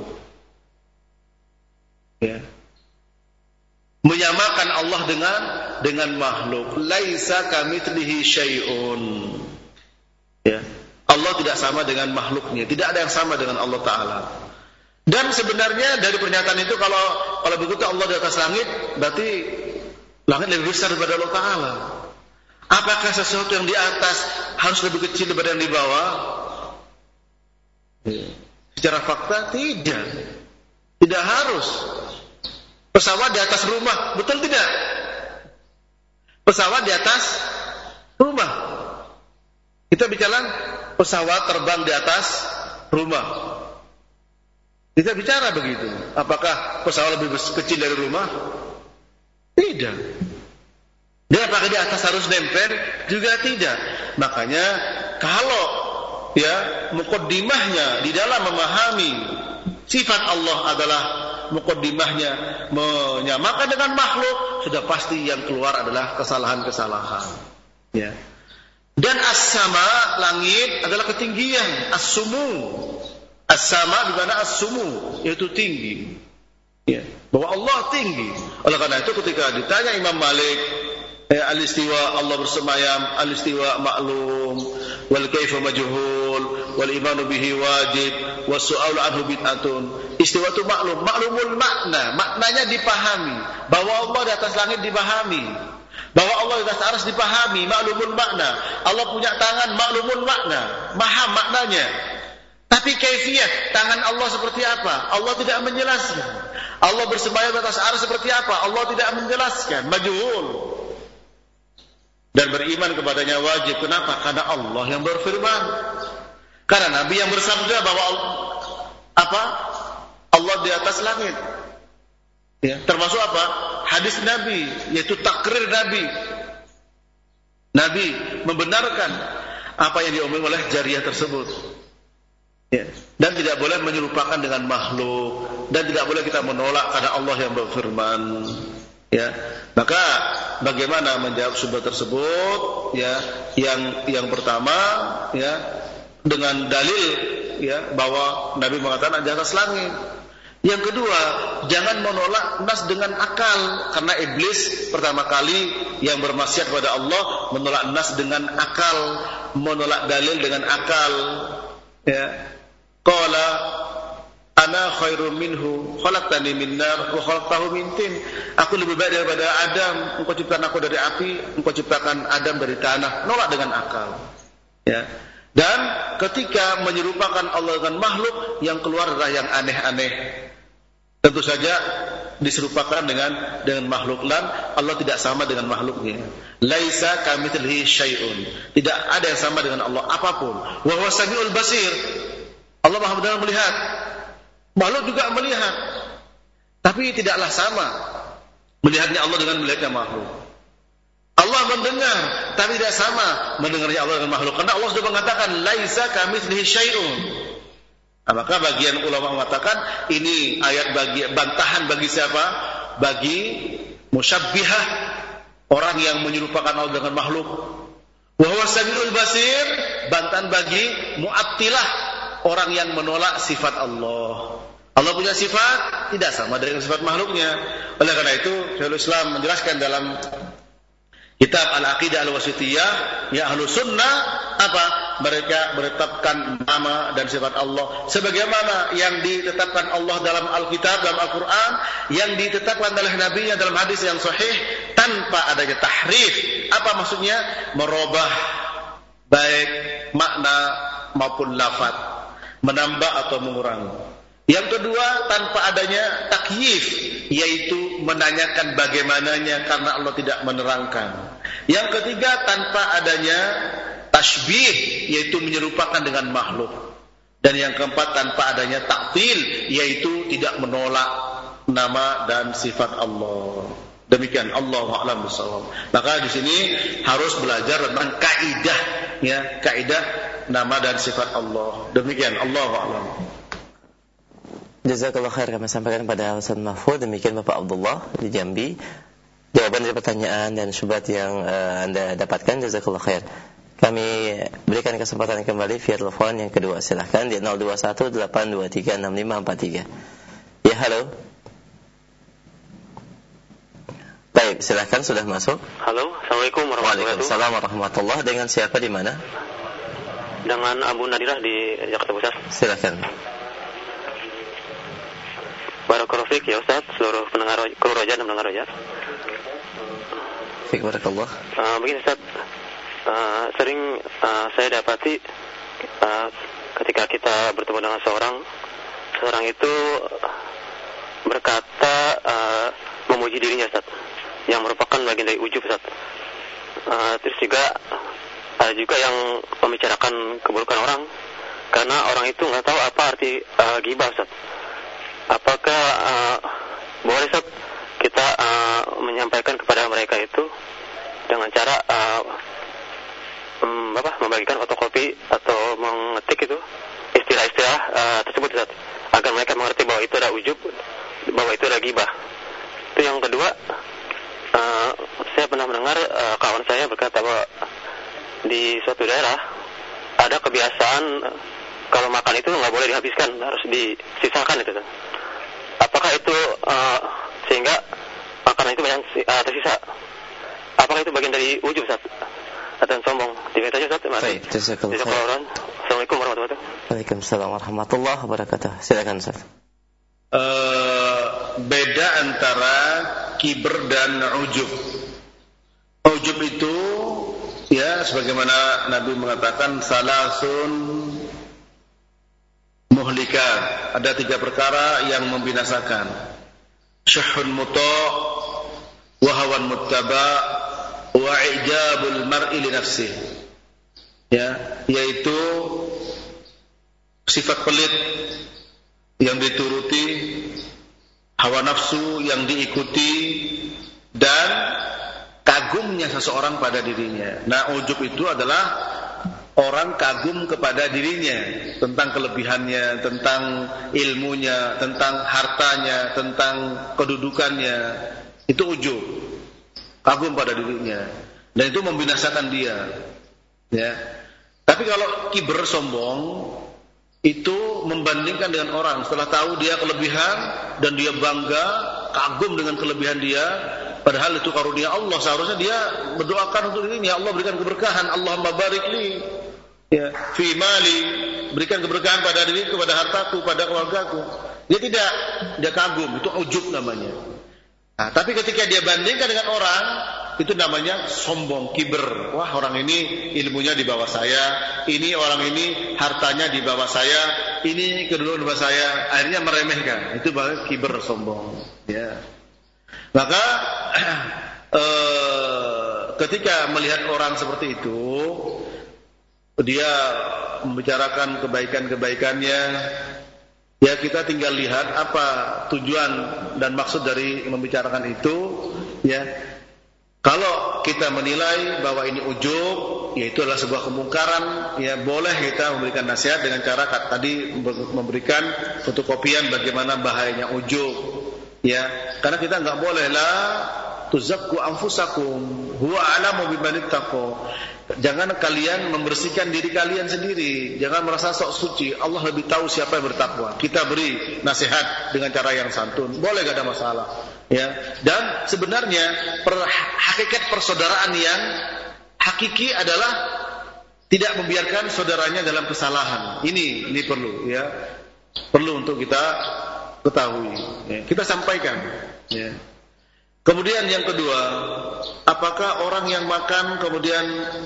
Ya. Menyamakan Allah dengan dengan makhluk. Laisa kamitslihi syai'un. Allah tidak sama dengan makhluknya. Tidak ada yang sama dengan Allah Ta'ala. Dan sebenarnya dari pernyataan itu, kalau kalau begitu Allah di atas langit, berarti langit lebih besar daripada Allah Ta'ala. Apakah sesuatu yang di atas harus lebih kecil daripada yang di bawah? Secara fakta tidak. Tidak harus. Pesawat di atas rumah, betul tidak? Pesawat di atas rumah. Kita bicara pesawat terbang di atas rumah. Kita bicara begitu. Apakah pesawat lebih kecil dari rumah? Tidak. Dan apakah di atas harus nempel? Juga tidak. Makanya kalau ya muqaddimahnya di dalam memahami sifat Allah adalah muqaddimahnya menyamakan dengan makhluk, sudah pasti yang keluar adalah kesalahan-kesalahan. Ya. Dan as-sama, langit, adalah ketinggian. As-sumu, as-sama di mana as-sumu, yaitu tinggi. Ya. Bahwa Allah tinggi. Oleh karena itu ketika ditanya Imam Malik, eh, al-istiwa Allah bersemayam, al-istiwa maklum, wal kaifa majhul, wal imanu bihi wajib, was su'alu anhu bid'atun. Istiwa itu maklum, maklumul makna, maknanya dipahami. Bahwa Allah di atas langit dipahami. Bahwa Allah di atas arsy dipahami, maklumul makna. Allah punya tangan, maklumul makna, paham maknanya. Tapi kaifiyat tangan Allah seperti apa? Allah tidak menjelaskan. Allah bersemayam di atas arsy seperti apa? Allah tidak menjelaskan, majhul. Dan beriman kepadanya wajib. Kenapa? Karena Allah yang berfirman. Karena Nabi yang bersabda bahwa apa? Allah di atas langit. Ya, termasuk apa? Hadis Nabi, yaitu takrir Nabi. Nabi membenarkan apa yang diomongin oleh jariyah tersebut. Ya, dan tidak boleh menyerupakan dengan makhluk, dan tidak boleh kita menolak karena Allah yang berfirman. Ya, maka bagaimana menjawab sumber tersebut? Ya, yang yang pertama, ya, dengan dalil, ya, bahwa Nabi mengatakan di atas langit. Yang kedua, jangan menolak nas dengan akal, karena iblis pertama kali yang bermaksiat kepada Allah menolak nas dengan akal, menolak dalil dengan akal. Ya, qala ana khairum minhu khalaqtani min nar wa khalaqtahu min tin. Aku lebih baik daripada Adam, engkau ciptakan aku dari api, engkau ciptakan Adam dari tanah. Nolak dengan akal. Ya. Dan ketika menyerupakan Allah dengan makhluk, yang keluar adalah yang aneh-aneh. Tentu saja diserupakan dengan dengan makhluk, dan Allah tidak sama dengan makhluknya. Laisa kamitslihi syai'un. Tidak ada yang sama dengan Allah apapun. Wa huwa samiul basir. Allah Maha benar melihat. Makhluk juga melihat. Tapi tidaklah sama melihatnya Allah dengan melihatnya makhluk. Allah mendengar, tapi tidak sama mendengarnya Allah dengan makhluk. Karena Allah sudah mengatakan laisa kamitslihi syai'un. Nah, maka bagian ulama mengatakan ini ayat bagi bantahan bagi siapa? Bagi musyabbihah, orang yang menyerupakan Allah dengan makhluk. Wa huwa samiul basir, bantahan bagi mu'attilah, orang yang menolak sifat Allah. Allah punya sifat tidak sama dengan sifat makhluknya. Oleh karena itu, Syekhul Islam menjelaskan dalam kitab Al-Aqidah Al-Wasithiyah, ya Ahlus Sunnah, apa? Mereka menetapkan nama dan sifat Allah sebagaimana yang ditetapkan Allah dalam Alkitab, dalam Al-Quran, yang ditetapkan oleh Nabi-Nya dalam hadis yang sahih, tanpa adanya tahrif. Apa maksudnya? Merubah baik makna maupun lafaz, menambah atau mengurangi. Yang kedua, tanpa adanya takyif, yaitu menanyakan bagaimananya karena Allah tidak menerangkan. Yang ketiga, tanpa adanya tashbih, yaitu menyerupakan dengan makhluk. Dan yang keempat, tanpa adanya ta'til, yaitu tidak menolak nama dan sifat Allah. Demikian, Allahu a'lam bishawab. Maka di sini harus belajar tentang kaidah, ya, kaidah nama dan sifat Allah. Demikian, Allahu a'lam. Jazakallah khair, kami sampaikan pada Ustaz Mahfud. Demikian Bapak Abdullah di Jambi, jawaban dari pertanyaan dan syubhat yang uh, Anda dapatkan. Jazakallah khair. Kami berikan kesempatan kembali via telepon yang kedua. Silahkan di nol dua satu delapan dua tiga enam lima empat tiga. Ya, halo. Baik, silahkan, sudah masuk. Halo, Assalamualaikum warahmatullahi wabarakatuh. Waalaikumsalam warahmatullahi. Dengan siapa, di mana? dengan Abu Nadirah di Jakarta Pusat. Silakan. Barakallahu fiik ya Ustaz, seluruh pendengar kru Roja dan pendengar Roja. Fiik barakallah. Uh, begini Ustaz, uh, sering uh, saya dapati uh, ketika kita bertemu dengan seorang, seorang itu berkata uh, memuji dirinya Ustaz, yang merupakan bagian dari ujub Ustaz. Uh, terus juga ada juga yang membicarakan keburukan orang, karena orang itu nggak tahu apa arti uh, ghibah Ustaz. Apakah uh, boleh Ustaz kita uh, menyampaikan kepada mereka itu dengan cara uh, um, apa, membagikan fotokopi atau mengetik itu istilah-istilah uh, tersebut Ustaz, agar mereka mengerti bahwa itu ada ujub, bahwa itu ada ghibah. Itu yang kedua, uh, saya pernah mendengar uh, kawan saya berkata bahwa di suatu daerah ada kebiasaan uh, kalau makan itu nggak boleh dihabiskan, harus disisakan itu. Apakah itu uh, sehingga makanan itu banyak uh, tersisa? Apakah itu bagian dari ujub Ustaz? Dan sombong? Demikian saja Ustaz. Baik, jazakallahu khairan. Assalamualaikum warahmatullahi wabarakatuh. Waalaikumsalam warahmatullahi wabarakatuh. Silakan Ustaz. Uh, beda antara kiber dan ujub. Ujub itu ya sebagaimana Nabi mengatakan salasun muhlikat, ada tiga perkara yang membinasakan. Syuhun muta' wa hawan muttaba' wa i'jabul mar'i li nafsih. Ya, yaitu sifat pelit yang dituruti, hawa nafsu yang diikuti, dan kagumnya seseorang pada dirinya. Nah, ujub itu adalah orang kagum kepada dirinya, tentang kelebihannya, tentang ilmunya, tentang hartanya, tentang kedudukannya. Itu ujub, kagum pada dirinya, dan itu membinasakan dia. Ya. Tapi kalau kiber, sombong, itu membandingkan dengan orang. Setelah tahu dia kelebihan dan dia bangga, kagum dengan kelebihan dia, padahal itu karunia Allah. Seharusnya dia berdoakan untuk dirinya, Allah berikan keberkahan, Allahumma barik li ya fi mali, berikan keberkahan pada diriku, pada hartaku, pada keluargaku. Dia tidak, dia kagum, itu ujub namanya. Nah, tapi ketika dia bandingkan dengan orang, itu namanya sombong, kiber. Wah, orang ini ilmunya di bawah saya, ini orang ini hartanya di bawah saya, ini kedudukan di bawah saya, akhirnya meremehkan. Itu baru kiber, sombong. Ya. Maka eh, ketika melihat orang seperti itu, dia membicarakan kebaikan-kebaikannya, ya kita tinggal lihat apa tujuan dan maksud dari membicarakan itu. Ya, kalau kita menilai bahwa ini ujub, ya itu adalah sebuah kemungkaran, ya boleh kita memberikan nasihat dengan cara tadi memberikan fotokopian bagaimana bahayanya ujub. Ya, karena kita nggak boleh lah tuzakku anfusakum huwa a'lamu biman ittaqo. Jangan kalian membersihkan diri kalian sendiri, jangan merasa sok suci. Allah lebih tahu siapa yang bertakwa. Kita beri nasihat dengan cara yang santun, boleh, gak ada masalah. Ya, dan sebenarnya per, hakikat persaudaraan yang hakiki adalah tidak membiarkan saudaranya dalam kesalahan. Ini ini perlu, ya, perlu untuk kita ketahui. Ya, kita sampaikan. Ya. Kemudian yang kedua, apakah orang yang makan kemudian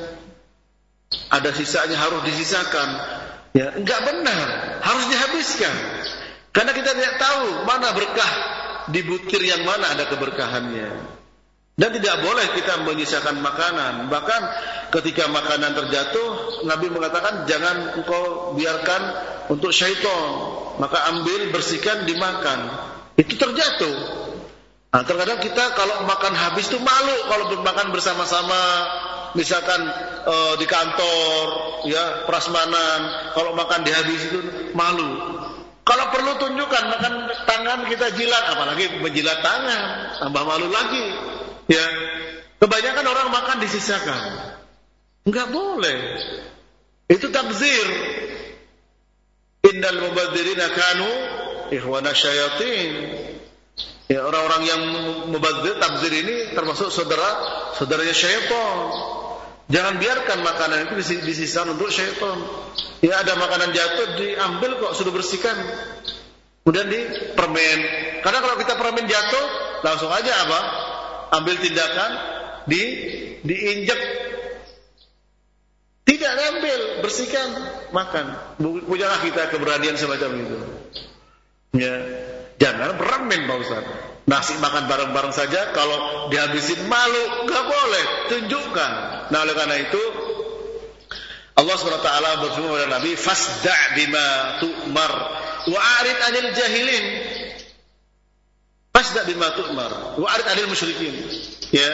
ada sisanya harus disisakan? Ya, enggak benar, harus dihabiskan. Karena kita tidak tahu mana berkah di butir yang mana ada keberkahannya. Dan tidak boleh kita menyisakan makanan. Bahkan ketika makanan terjatuh, Nabi mengatakan jangan engkau biarkan untuk syaitan, maka ambil, bersihkan, dimakan. Itu terjatuh. Nah, terkadang kita kalau makan habis itu malu kalau makan bersama-sama, misalkan e, di kantor, ya prasmanan, kalau makan dihabis itu malu. Kalau perlu tunjukkan, makan tangan kita jilat, apalagi menjilat tangan, tambah malu lagi. Ya, kebanyakan orang makan disisakan, enggak boleh. Itu tabzir. Innal mubadzirina kanu ikhwana syayatin. Ya, orang-orang yang mubadzir, tabzir ini termasuk saudara saudaranya syaitan. Jangan biarkan makanan itu disisakan untuk syaitan. Ya, ada makanan jatuh diambil kok, sudah bersihkan. Kemudian dipermen. Karena kalau kita permen jatuh, langsung aja apa? Ambil tindakan, di diinjek. Tidak diambil, bersihkan, makan. Punyalah kita keberanian semacam itu. Ya, jangan permen Pak Ustaz. Nasi makan bareng-bareng saja, kalau dihabisin malu, nggak boleh, tunjukkan. Nah, oleh karena itu Allah subhanahu wa taala berfirman kepada Nabi, "Fasda' bima tu'mar wa a'rid 'anil jahilin." Fasda' bima tu'mar wa a'rid 'anil musyrikin. Ya.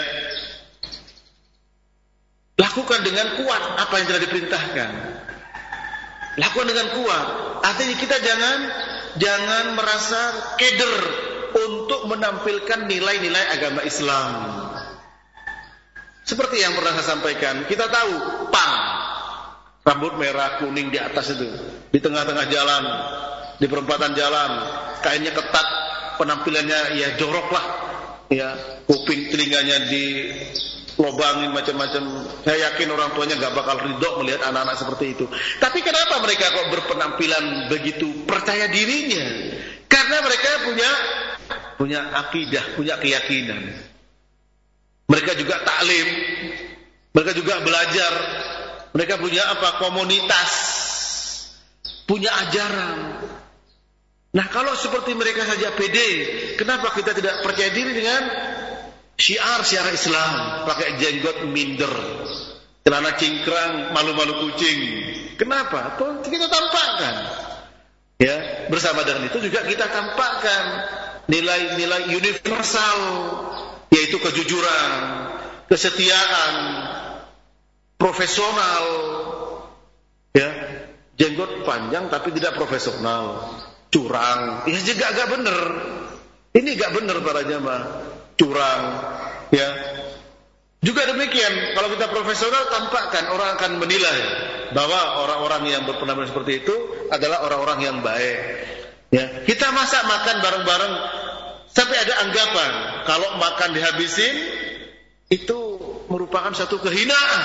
Lakukan dengan kuat apa yang telah diperintahkan. Lakukan dengan kuat. Artinya kita jangan jangan merasa keder untuk menampilkan nilai-nilai agama Islam. Seperti yang pernah saya sampaikan, kita tahu pang, rambut merah kuning di atas itu, di tengah-tengah jalan, di perempatan jalan, kainnya ketat, penampilannya ya jorok lah, ya, kuping telinganya dilobangin macam-macam. Saya yakin orang tuanya gak bakal ridho melihat anak-anak seperti itu. Tapi kenapa mereka kok berpenampilan begitu percaya dirinya? Karena mereka punya punya akidah, punya keyakinan. Mereka juga taklim, mereka juga belajar, mereka punya apa? Komunitas, punya ajaran. Nah, kalau seperti mereka saja pede, kenapa kita tidak percaya diri dengan syiar-syiar Islam? Pakai jenggot minder, celana cingkrang, malu-malu kucing. Kenapa? Kita tampakkan. Ya, bersama dengan itu juga kita tampakkan nilai-nilai universal, yaitu kejujuran, kesetiaan, profesional. Ya, jenggot panjang tapi tidak profesional, curang. Ya juga agak benar. Ini agak benar para jamaah, curang. Ya. Juga demikian, kalau kita profesional tampakkan, orang akan menilai bahwa orang-orang yang berpenampilan seperti itu adalah orang-orang yang baik. Ya, kita masak makan bareng-bareng sampai ada anggapan kalau makan dihabisin itu merupakan satu kehinaan.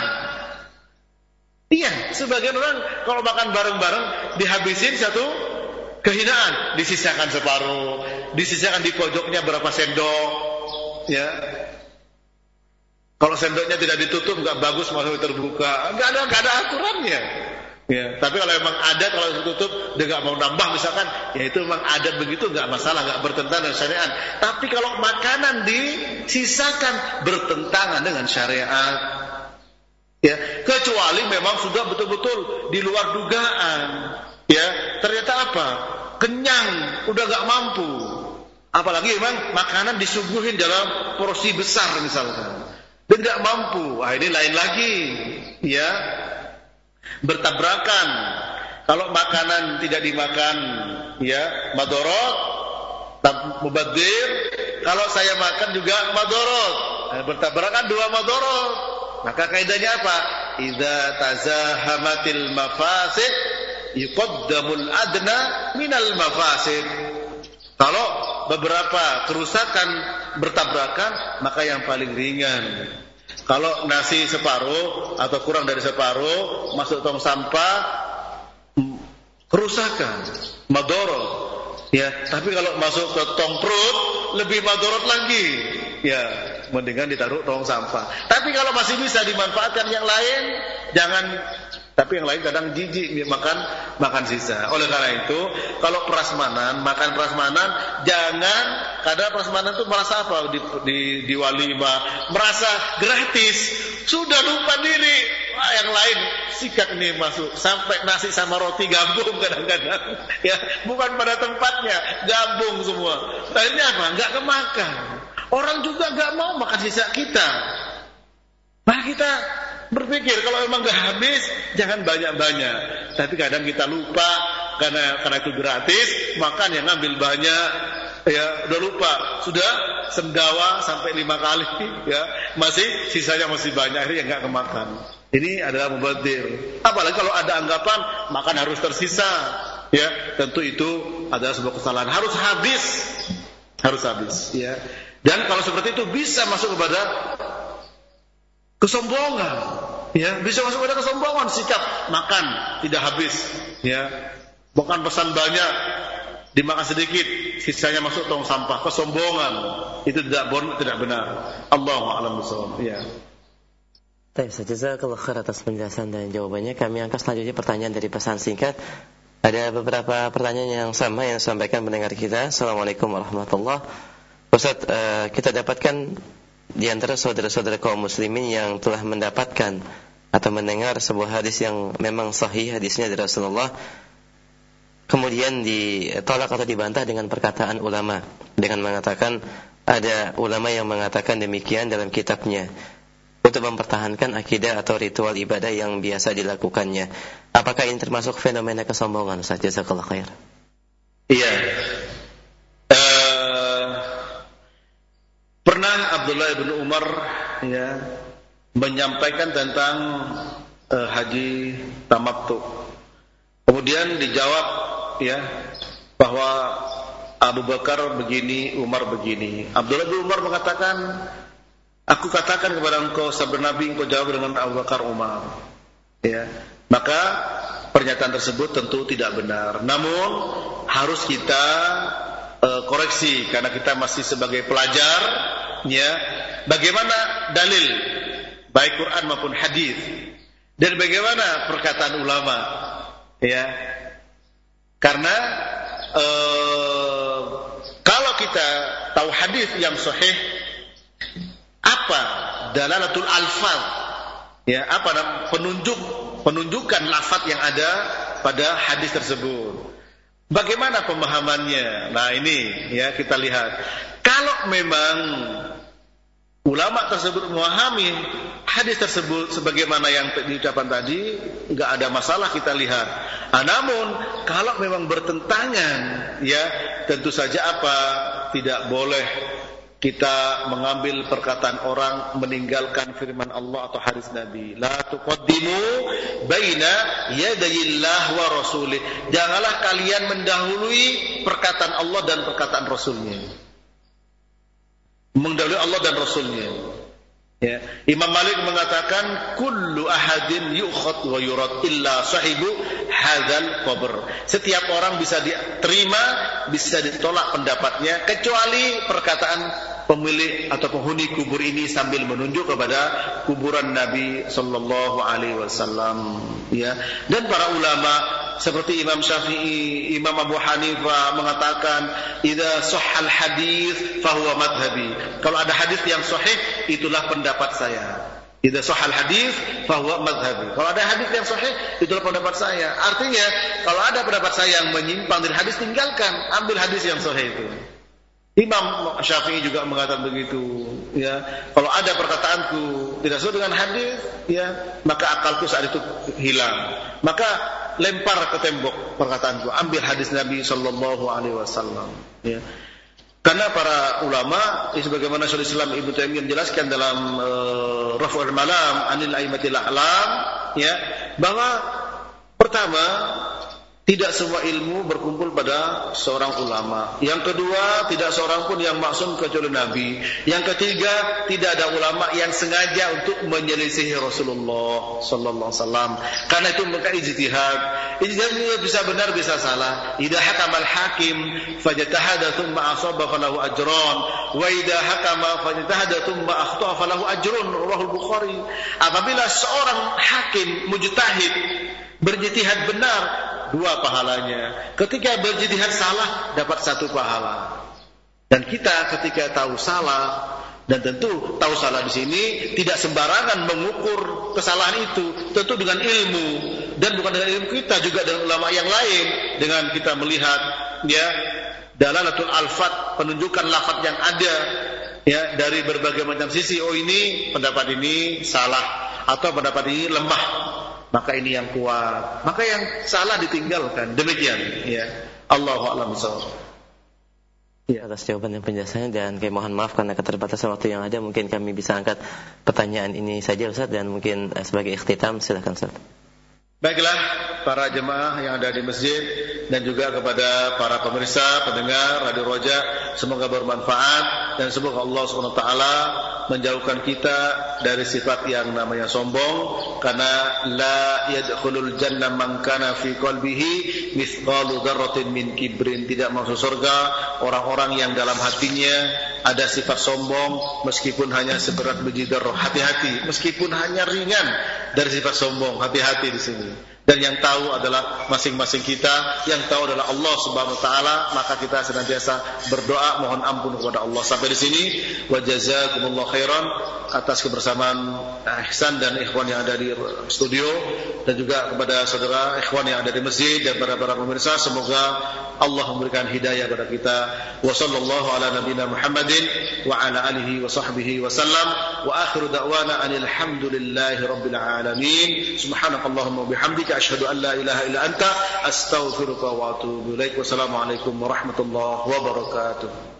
Iya, sebagian orang kalau makan bareng-bareng dihabisin satu kehinaan, disisakan separuh, disisakan di pojoknya berapa sendok, ya. Kalau sendoknya tidak ditutup nggak bagus, masih terbuka, nggak ada nggak ada aturannya. Ya, tapi kalau memang ada, kalau ditutup dia nggak mau nambah misalkan, ya itu memang ada begitu, nggak masalah, nggak bertentangan dengan syariat. Tapi kalau makanan disisakan bertentangan dengan syariat, ya kecuali memang sudah betul-betul di luar dugaan, ya ternyata apa? Kenyang, udah nggak mampu. Apalagi memang makanan disuguhin dalam porsi besar misalkan, dia tidak mampu. Wah, ini lain lagi, ya. Bertabrakan. Kalau makanan tidak dimakan, ya, madorot, mubadir. Kalau saya makan juga madorot, bertabrakan dua madorot. Maka kaidahnya apa? Idza tazahamatil mafasid yuqaddamul adna minal mafasid. Kalau beberapa kerusakan bertabrakan, maka yang paling ringan. Kalau nasi separuh atau kurang dari separuh masuk tong sampah, kerusakan, madorot. Ya, tapi kalau masuk ke tong perut lebih madorot lagi. Ya, mendingan ditaruh tong sampah. Tapi kalau masih bisa dimanfaatkan yang lain, jangan. Tapi yang lain kadang jijik makan makan sisa. Oleh karena itu, kalau prasmanan, makan prasmanan, jangan. Kadang prasmanan itu merasa apa di, di, di walimah, merasa gratis, sudah lupa diri. Wah, yang lain sikat ini masuk, sampai nasi sama roti gabung kadang-kadang. Ya, bukan pada tempatnya, gabung semua. Akhirnya apa? Nggak kemakan. Orang juga nggak mau makan sisa kita. Nah, kita berpikir kalau memang nggak habis, jangan banyak-banyak. Tapi kadang kita lupa karena karena itu gratis, makan yang ngambil banyak. Ya, udah lupa, sudah sendawa sampai lima kali, ya masih sisanya masih banyak, akhirnya nggak kemakan. Ini adalah mubadir. Apalagi kalau ada anggapan makan harus tersisa, ya tentu itu adalah sebuah kesalahan. Harus habis, harus habis, ya. Dan kalau seperti itu bisa masuk kepada kesombongan. Ya, bisa masuk pada kesombongan, sikap makan tidak habis, ya. Bukan pesan banyak, dimakan sedikit, sisanya masuk tong sampah, kesombongan. Itu tidak bon, tidak benar. Allahu a'lam bishawab. Ya. Baik, jazakallahu khair atas penjelasan dan jawabannya. Kami angkat selanjutnya pertanyaan dari pesan singkat. Ada beberapa pertanyaan yang sama yang disampaikan pendengar kita. Assalamualaikum warahmatullahi wabarakatuh. Ustaz, uh, kita dapatkan di antara saudara-saudara kaum muslimin yang telah mendapatkan atau mendengar sebuah hadis yang memang sahih, hadisnya dari Rasulullah, kemudian ditolak atau dibantah dengan perkataan ulama, dengan mengatakan ada ulama yang mengatakan demikian dalam kitabnya, untuk mempertahankan akidah atau ritual ibadah yang biasa dilakukannya. Apakah ini termasuk fenomena kesombongan, Ustaz? Jazakallahu khair. Iya. Uh, pernah Abdullah bin Umar ya menyampaikan tentang uh, haji tamattu. Kemudian dijawab ya bahwa Abu Bakar begini, Umar begini. Abdullah bin Umar mengatakan, aku katakan kepada engkau sabda Nabi, engkau jawab dengan Abu Bakar, Umar. Ya, maka pernyataan tersebut tentu tidak benar. Namun harus kita uh, koreksi karena kita masih sebagai pelajar. Ya, bagaimana dalil baik Quran maupun hadis dan bagaimana perkataan ulama. Ya, karena uh, kalau kita tahu hadis yang sahih, apa dalalatul alfaz, ya, apa penunjuk penunjukan lafaz yang ada pada hadis tersebut, bagaimana pemahamannya. Nah ini ya kita lihat, kalau memang ulama tersebut memahami hadis tersebut sebagaimana yang diucapkan tadi, enggak ada masalah kita lihat. Nah, namun kalau memang bertentangan, ya tentu saja apa tidak boleh kita mengambil perkataan orang meninggalkan firman Allah atau hadis Nabi. La tuqaddimu baina yadayillah wa rasulih. Janganlah kalian mendahului perkataan Allah dan perkataan Rasulnya. Mendahului Allah dan Rasulnya. Ya. Imam Malik mengatakan kullu ahadin yu'khad wa yurad illa sahibu hadzal qabr. Setiap orang bisa diterima, bisa ditolak pendapatnya kecuali perkataan pemilik atau penghuni kubur ini sambil menunjuk kepada kuburan Nabi sallallahu alaihi wasallam, ya. Dan para ulama seperti Imam Syafi'i, Imam Abu Hanifah mengatakan idza sahhal hadis fa huwa madhhabi. Kalau ada hadis yang sahih, itulah pendapat saya. Idza sahhal hadis fa huwa madhhabi. Kalau ada hadis yang sahih, itulah pendapat saya. Artinya, kalau ada pendapat saya yang menyimpang dari hadis, tinggalkan, ambil hadis yang sahih itu. Imam Syafi'i juga mengatakan begitu, ya. Kalau ada perkataanku tidak sesuai dengan hadis, ya, maka akalku saat itu hilang. Maka lempar ke tembok perkataanku, ambil hadis Nabi sallallahu alaihi wasallam, ya. Karena para ulama, sebagaimana Syaikhul Islam Ibnu Taimiyah menjelaskan dalam uh, Raf'ul Malam 'anil a'immatil a'lam, ya, bahwa pertama, tidak semua ilmu berkumpul pada seorang ulama. Yang kedua, tidak seorang pun yang maksum kecuali Nabi. Yang ketiga, tidak ada ulama yang sengaja untuk menyelisihi Rasulullah sallallahu alaihi wasallam. Karena itu mereka ijtihad. Ijtihad bisa benar bisa salah. Idza hakamal hakim fajtahada tsumma asaba falahu ajran, wa idza hakama fajtahada tsumma akhta'a falahu ajrun. Rawahul Bukhari. Apabila seorang hakim mujtahid berjitihad benar, dua pahalanya. Ketika berjitihad salah, dapat satu pahala. Dan kita ketika tahu salah, dan tentu tahu salah di sini tidak sembarangan mengukur kesalahan itu, tentu dengan ilmu, dan bukan dengan ilmu kita, juga dengan ulama yang lain, dengan kita melihat, ya, dalalatul alfat, penunjukan lafaz yang ada, ya, dari berbagai macam sisi. Oh, ini pendapat ini salah atau pendapat ini lemah, maka ini yang kuat, maka yang salah ditinggalkan. Demikian, ya. Allahu a'lam bishawab. Ya, atas jawaban dan penjelasannya, dan kami mohon maaf karena keterbatasan waktu yang ada, mungkin kami bisa angkat pertanyaan ini saja, Ustaz, dan mungkin sebagai ikhtitam silakan, Ustaz. Baiklah, para jemaah yang ada di masjid dan juga kepada para pemirsa pendengar Radio Roja, semoga bermanfaat dan semoga Allah Subhanahu wa taala menjauhkan kita dari sifat yang namanya sombong, karena la yadkhulul jannah man kana fi qalbihi mithqalu dzarratin min kibrin. Tidak masuk surga orang-orang yang dalam hatinya ada sifat sombong meskipun hanya seberat biji dzarrah. Hati-hati, meskipun hanya ringan dari sifat sombong, hati-hati di sini. Dan yang tahu adalah masing-masing kita, yang tahu adalah Allah Subhanahu wa taala, maka kita senantiasa berdoa mohon ampun kepada Allah. Sampai di sini, wa jazakumullahu khairan atas kebersamaan Ihsan dan ikhwan yang ada di studio, dan juga kepada saudara ikhwan yang ada di masjid dan para para pemirsa. Semoga Allah memberikan hidayah kepada kita. Wa sallallahu ala nabiyina Muhammadin wa ala alihi wa sahbihi wa sallam. Wa akhiru da'wana anil hamdulillahi rabbil alamin. Subhanakallahumma wa bihamdika asyhadu an la ilaha illa anta astaghfiruka wa atubu ilaik. Wassalamualaikum warahmatullahi wabarakatuh.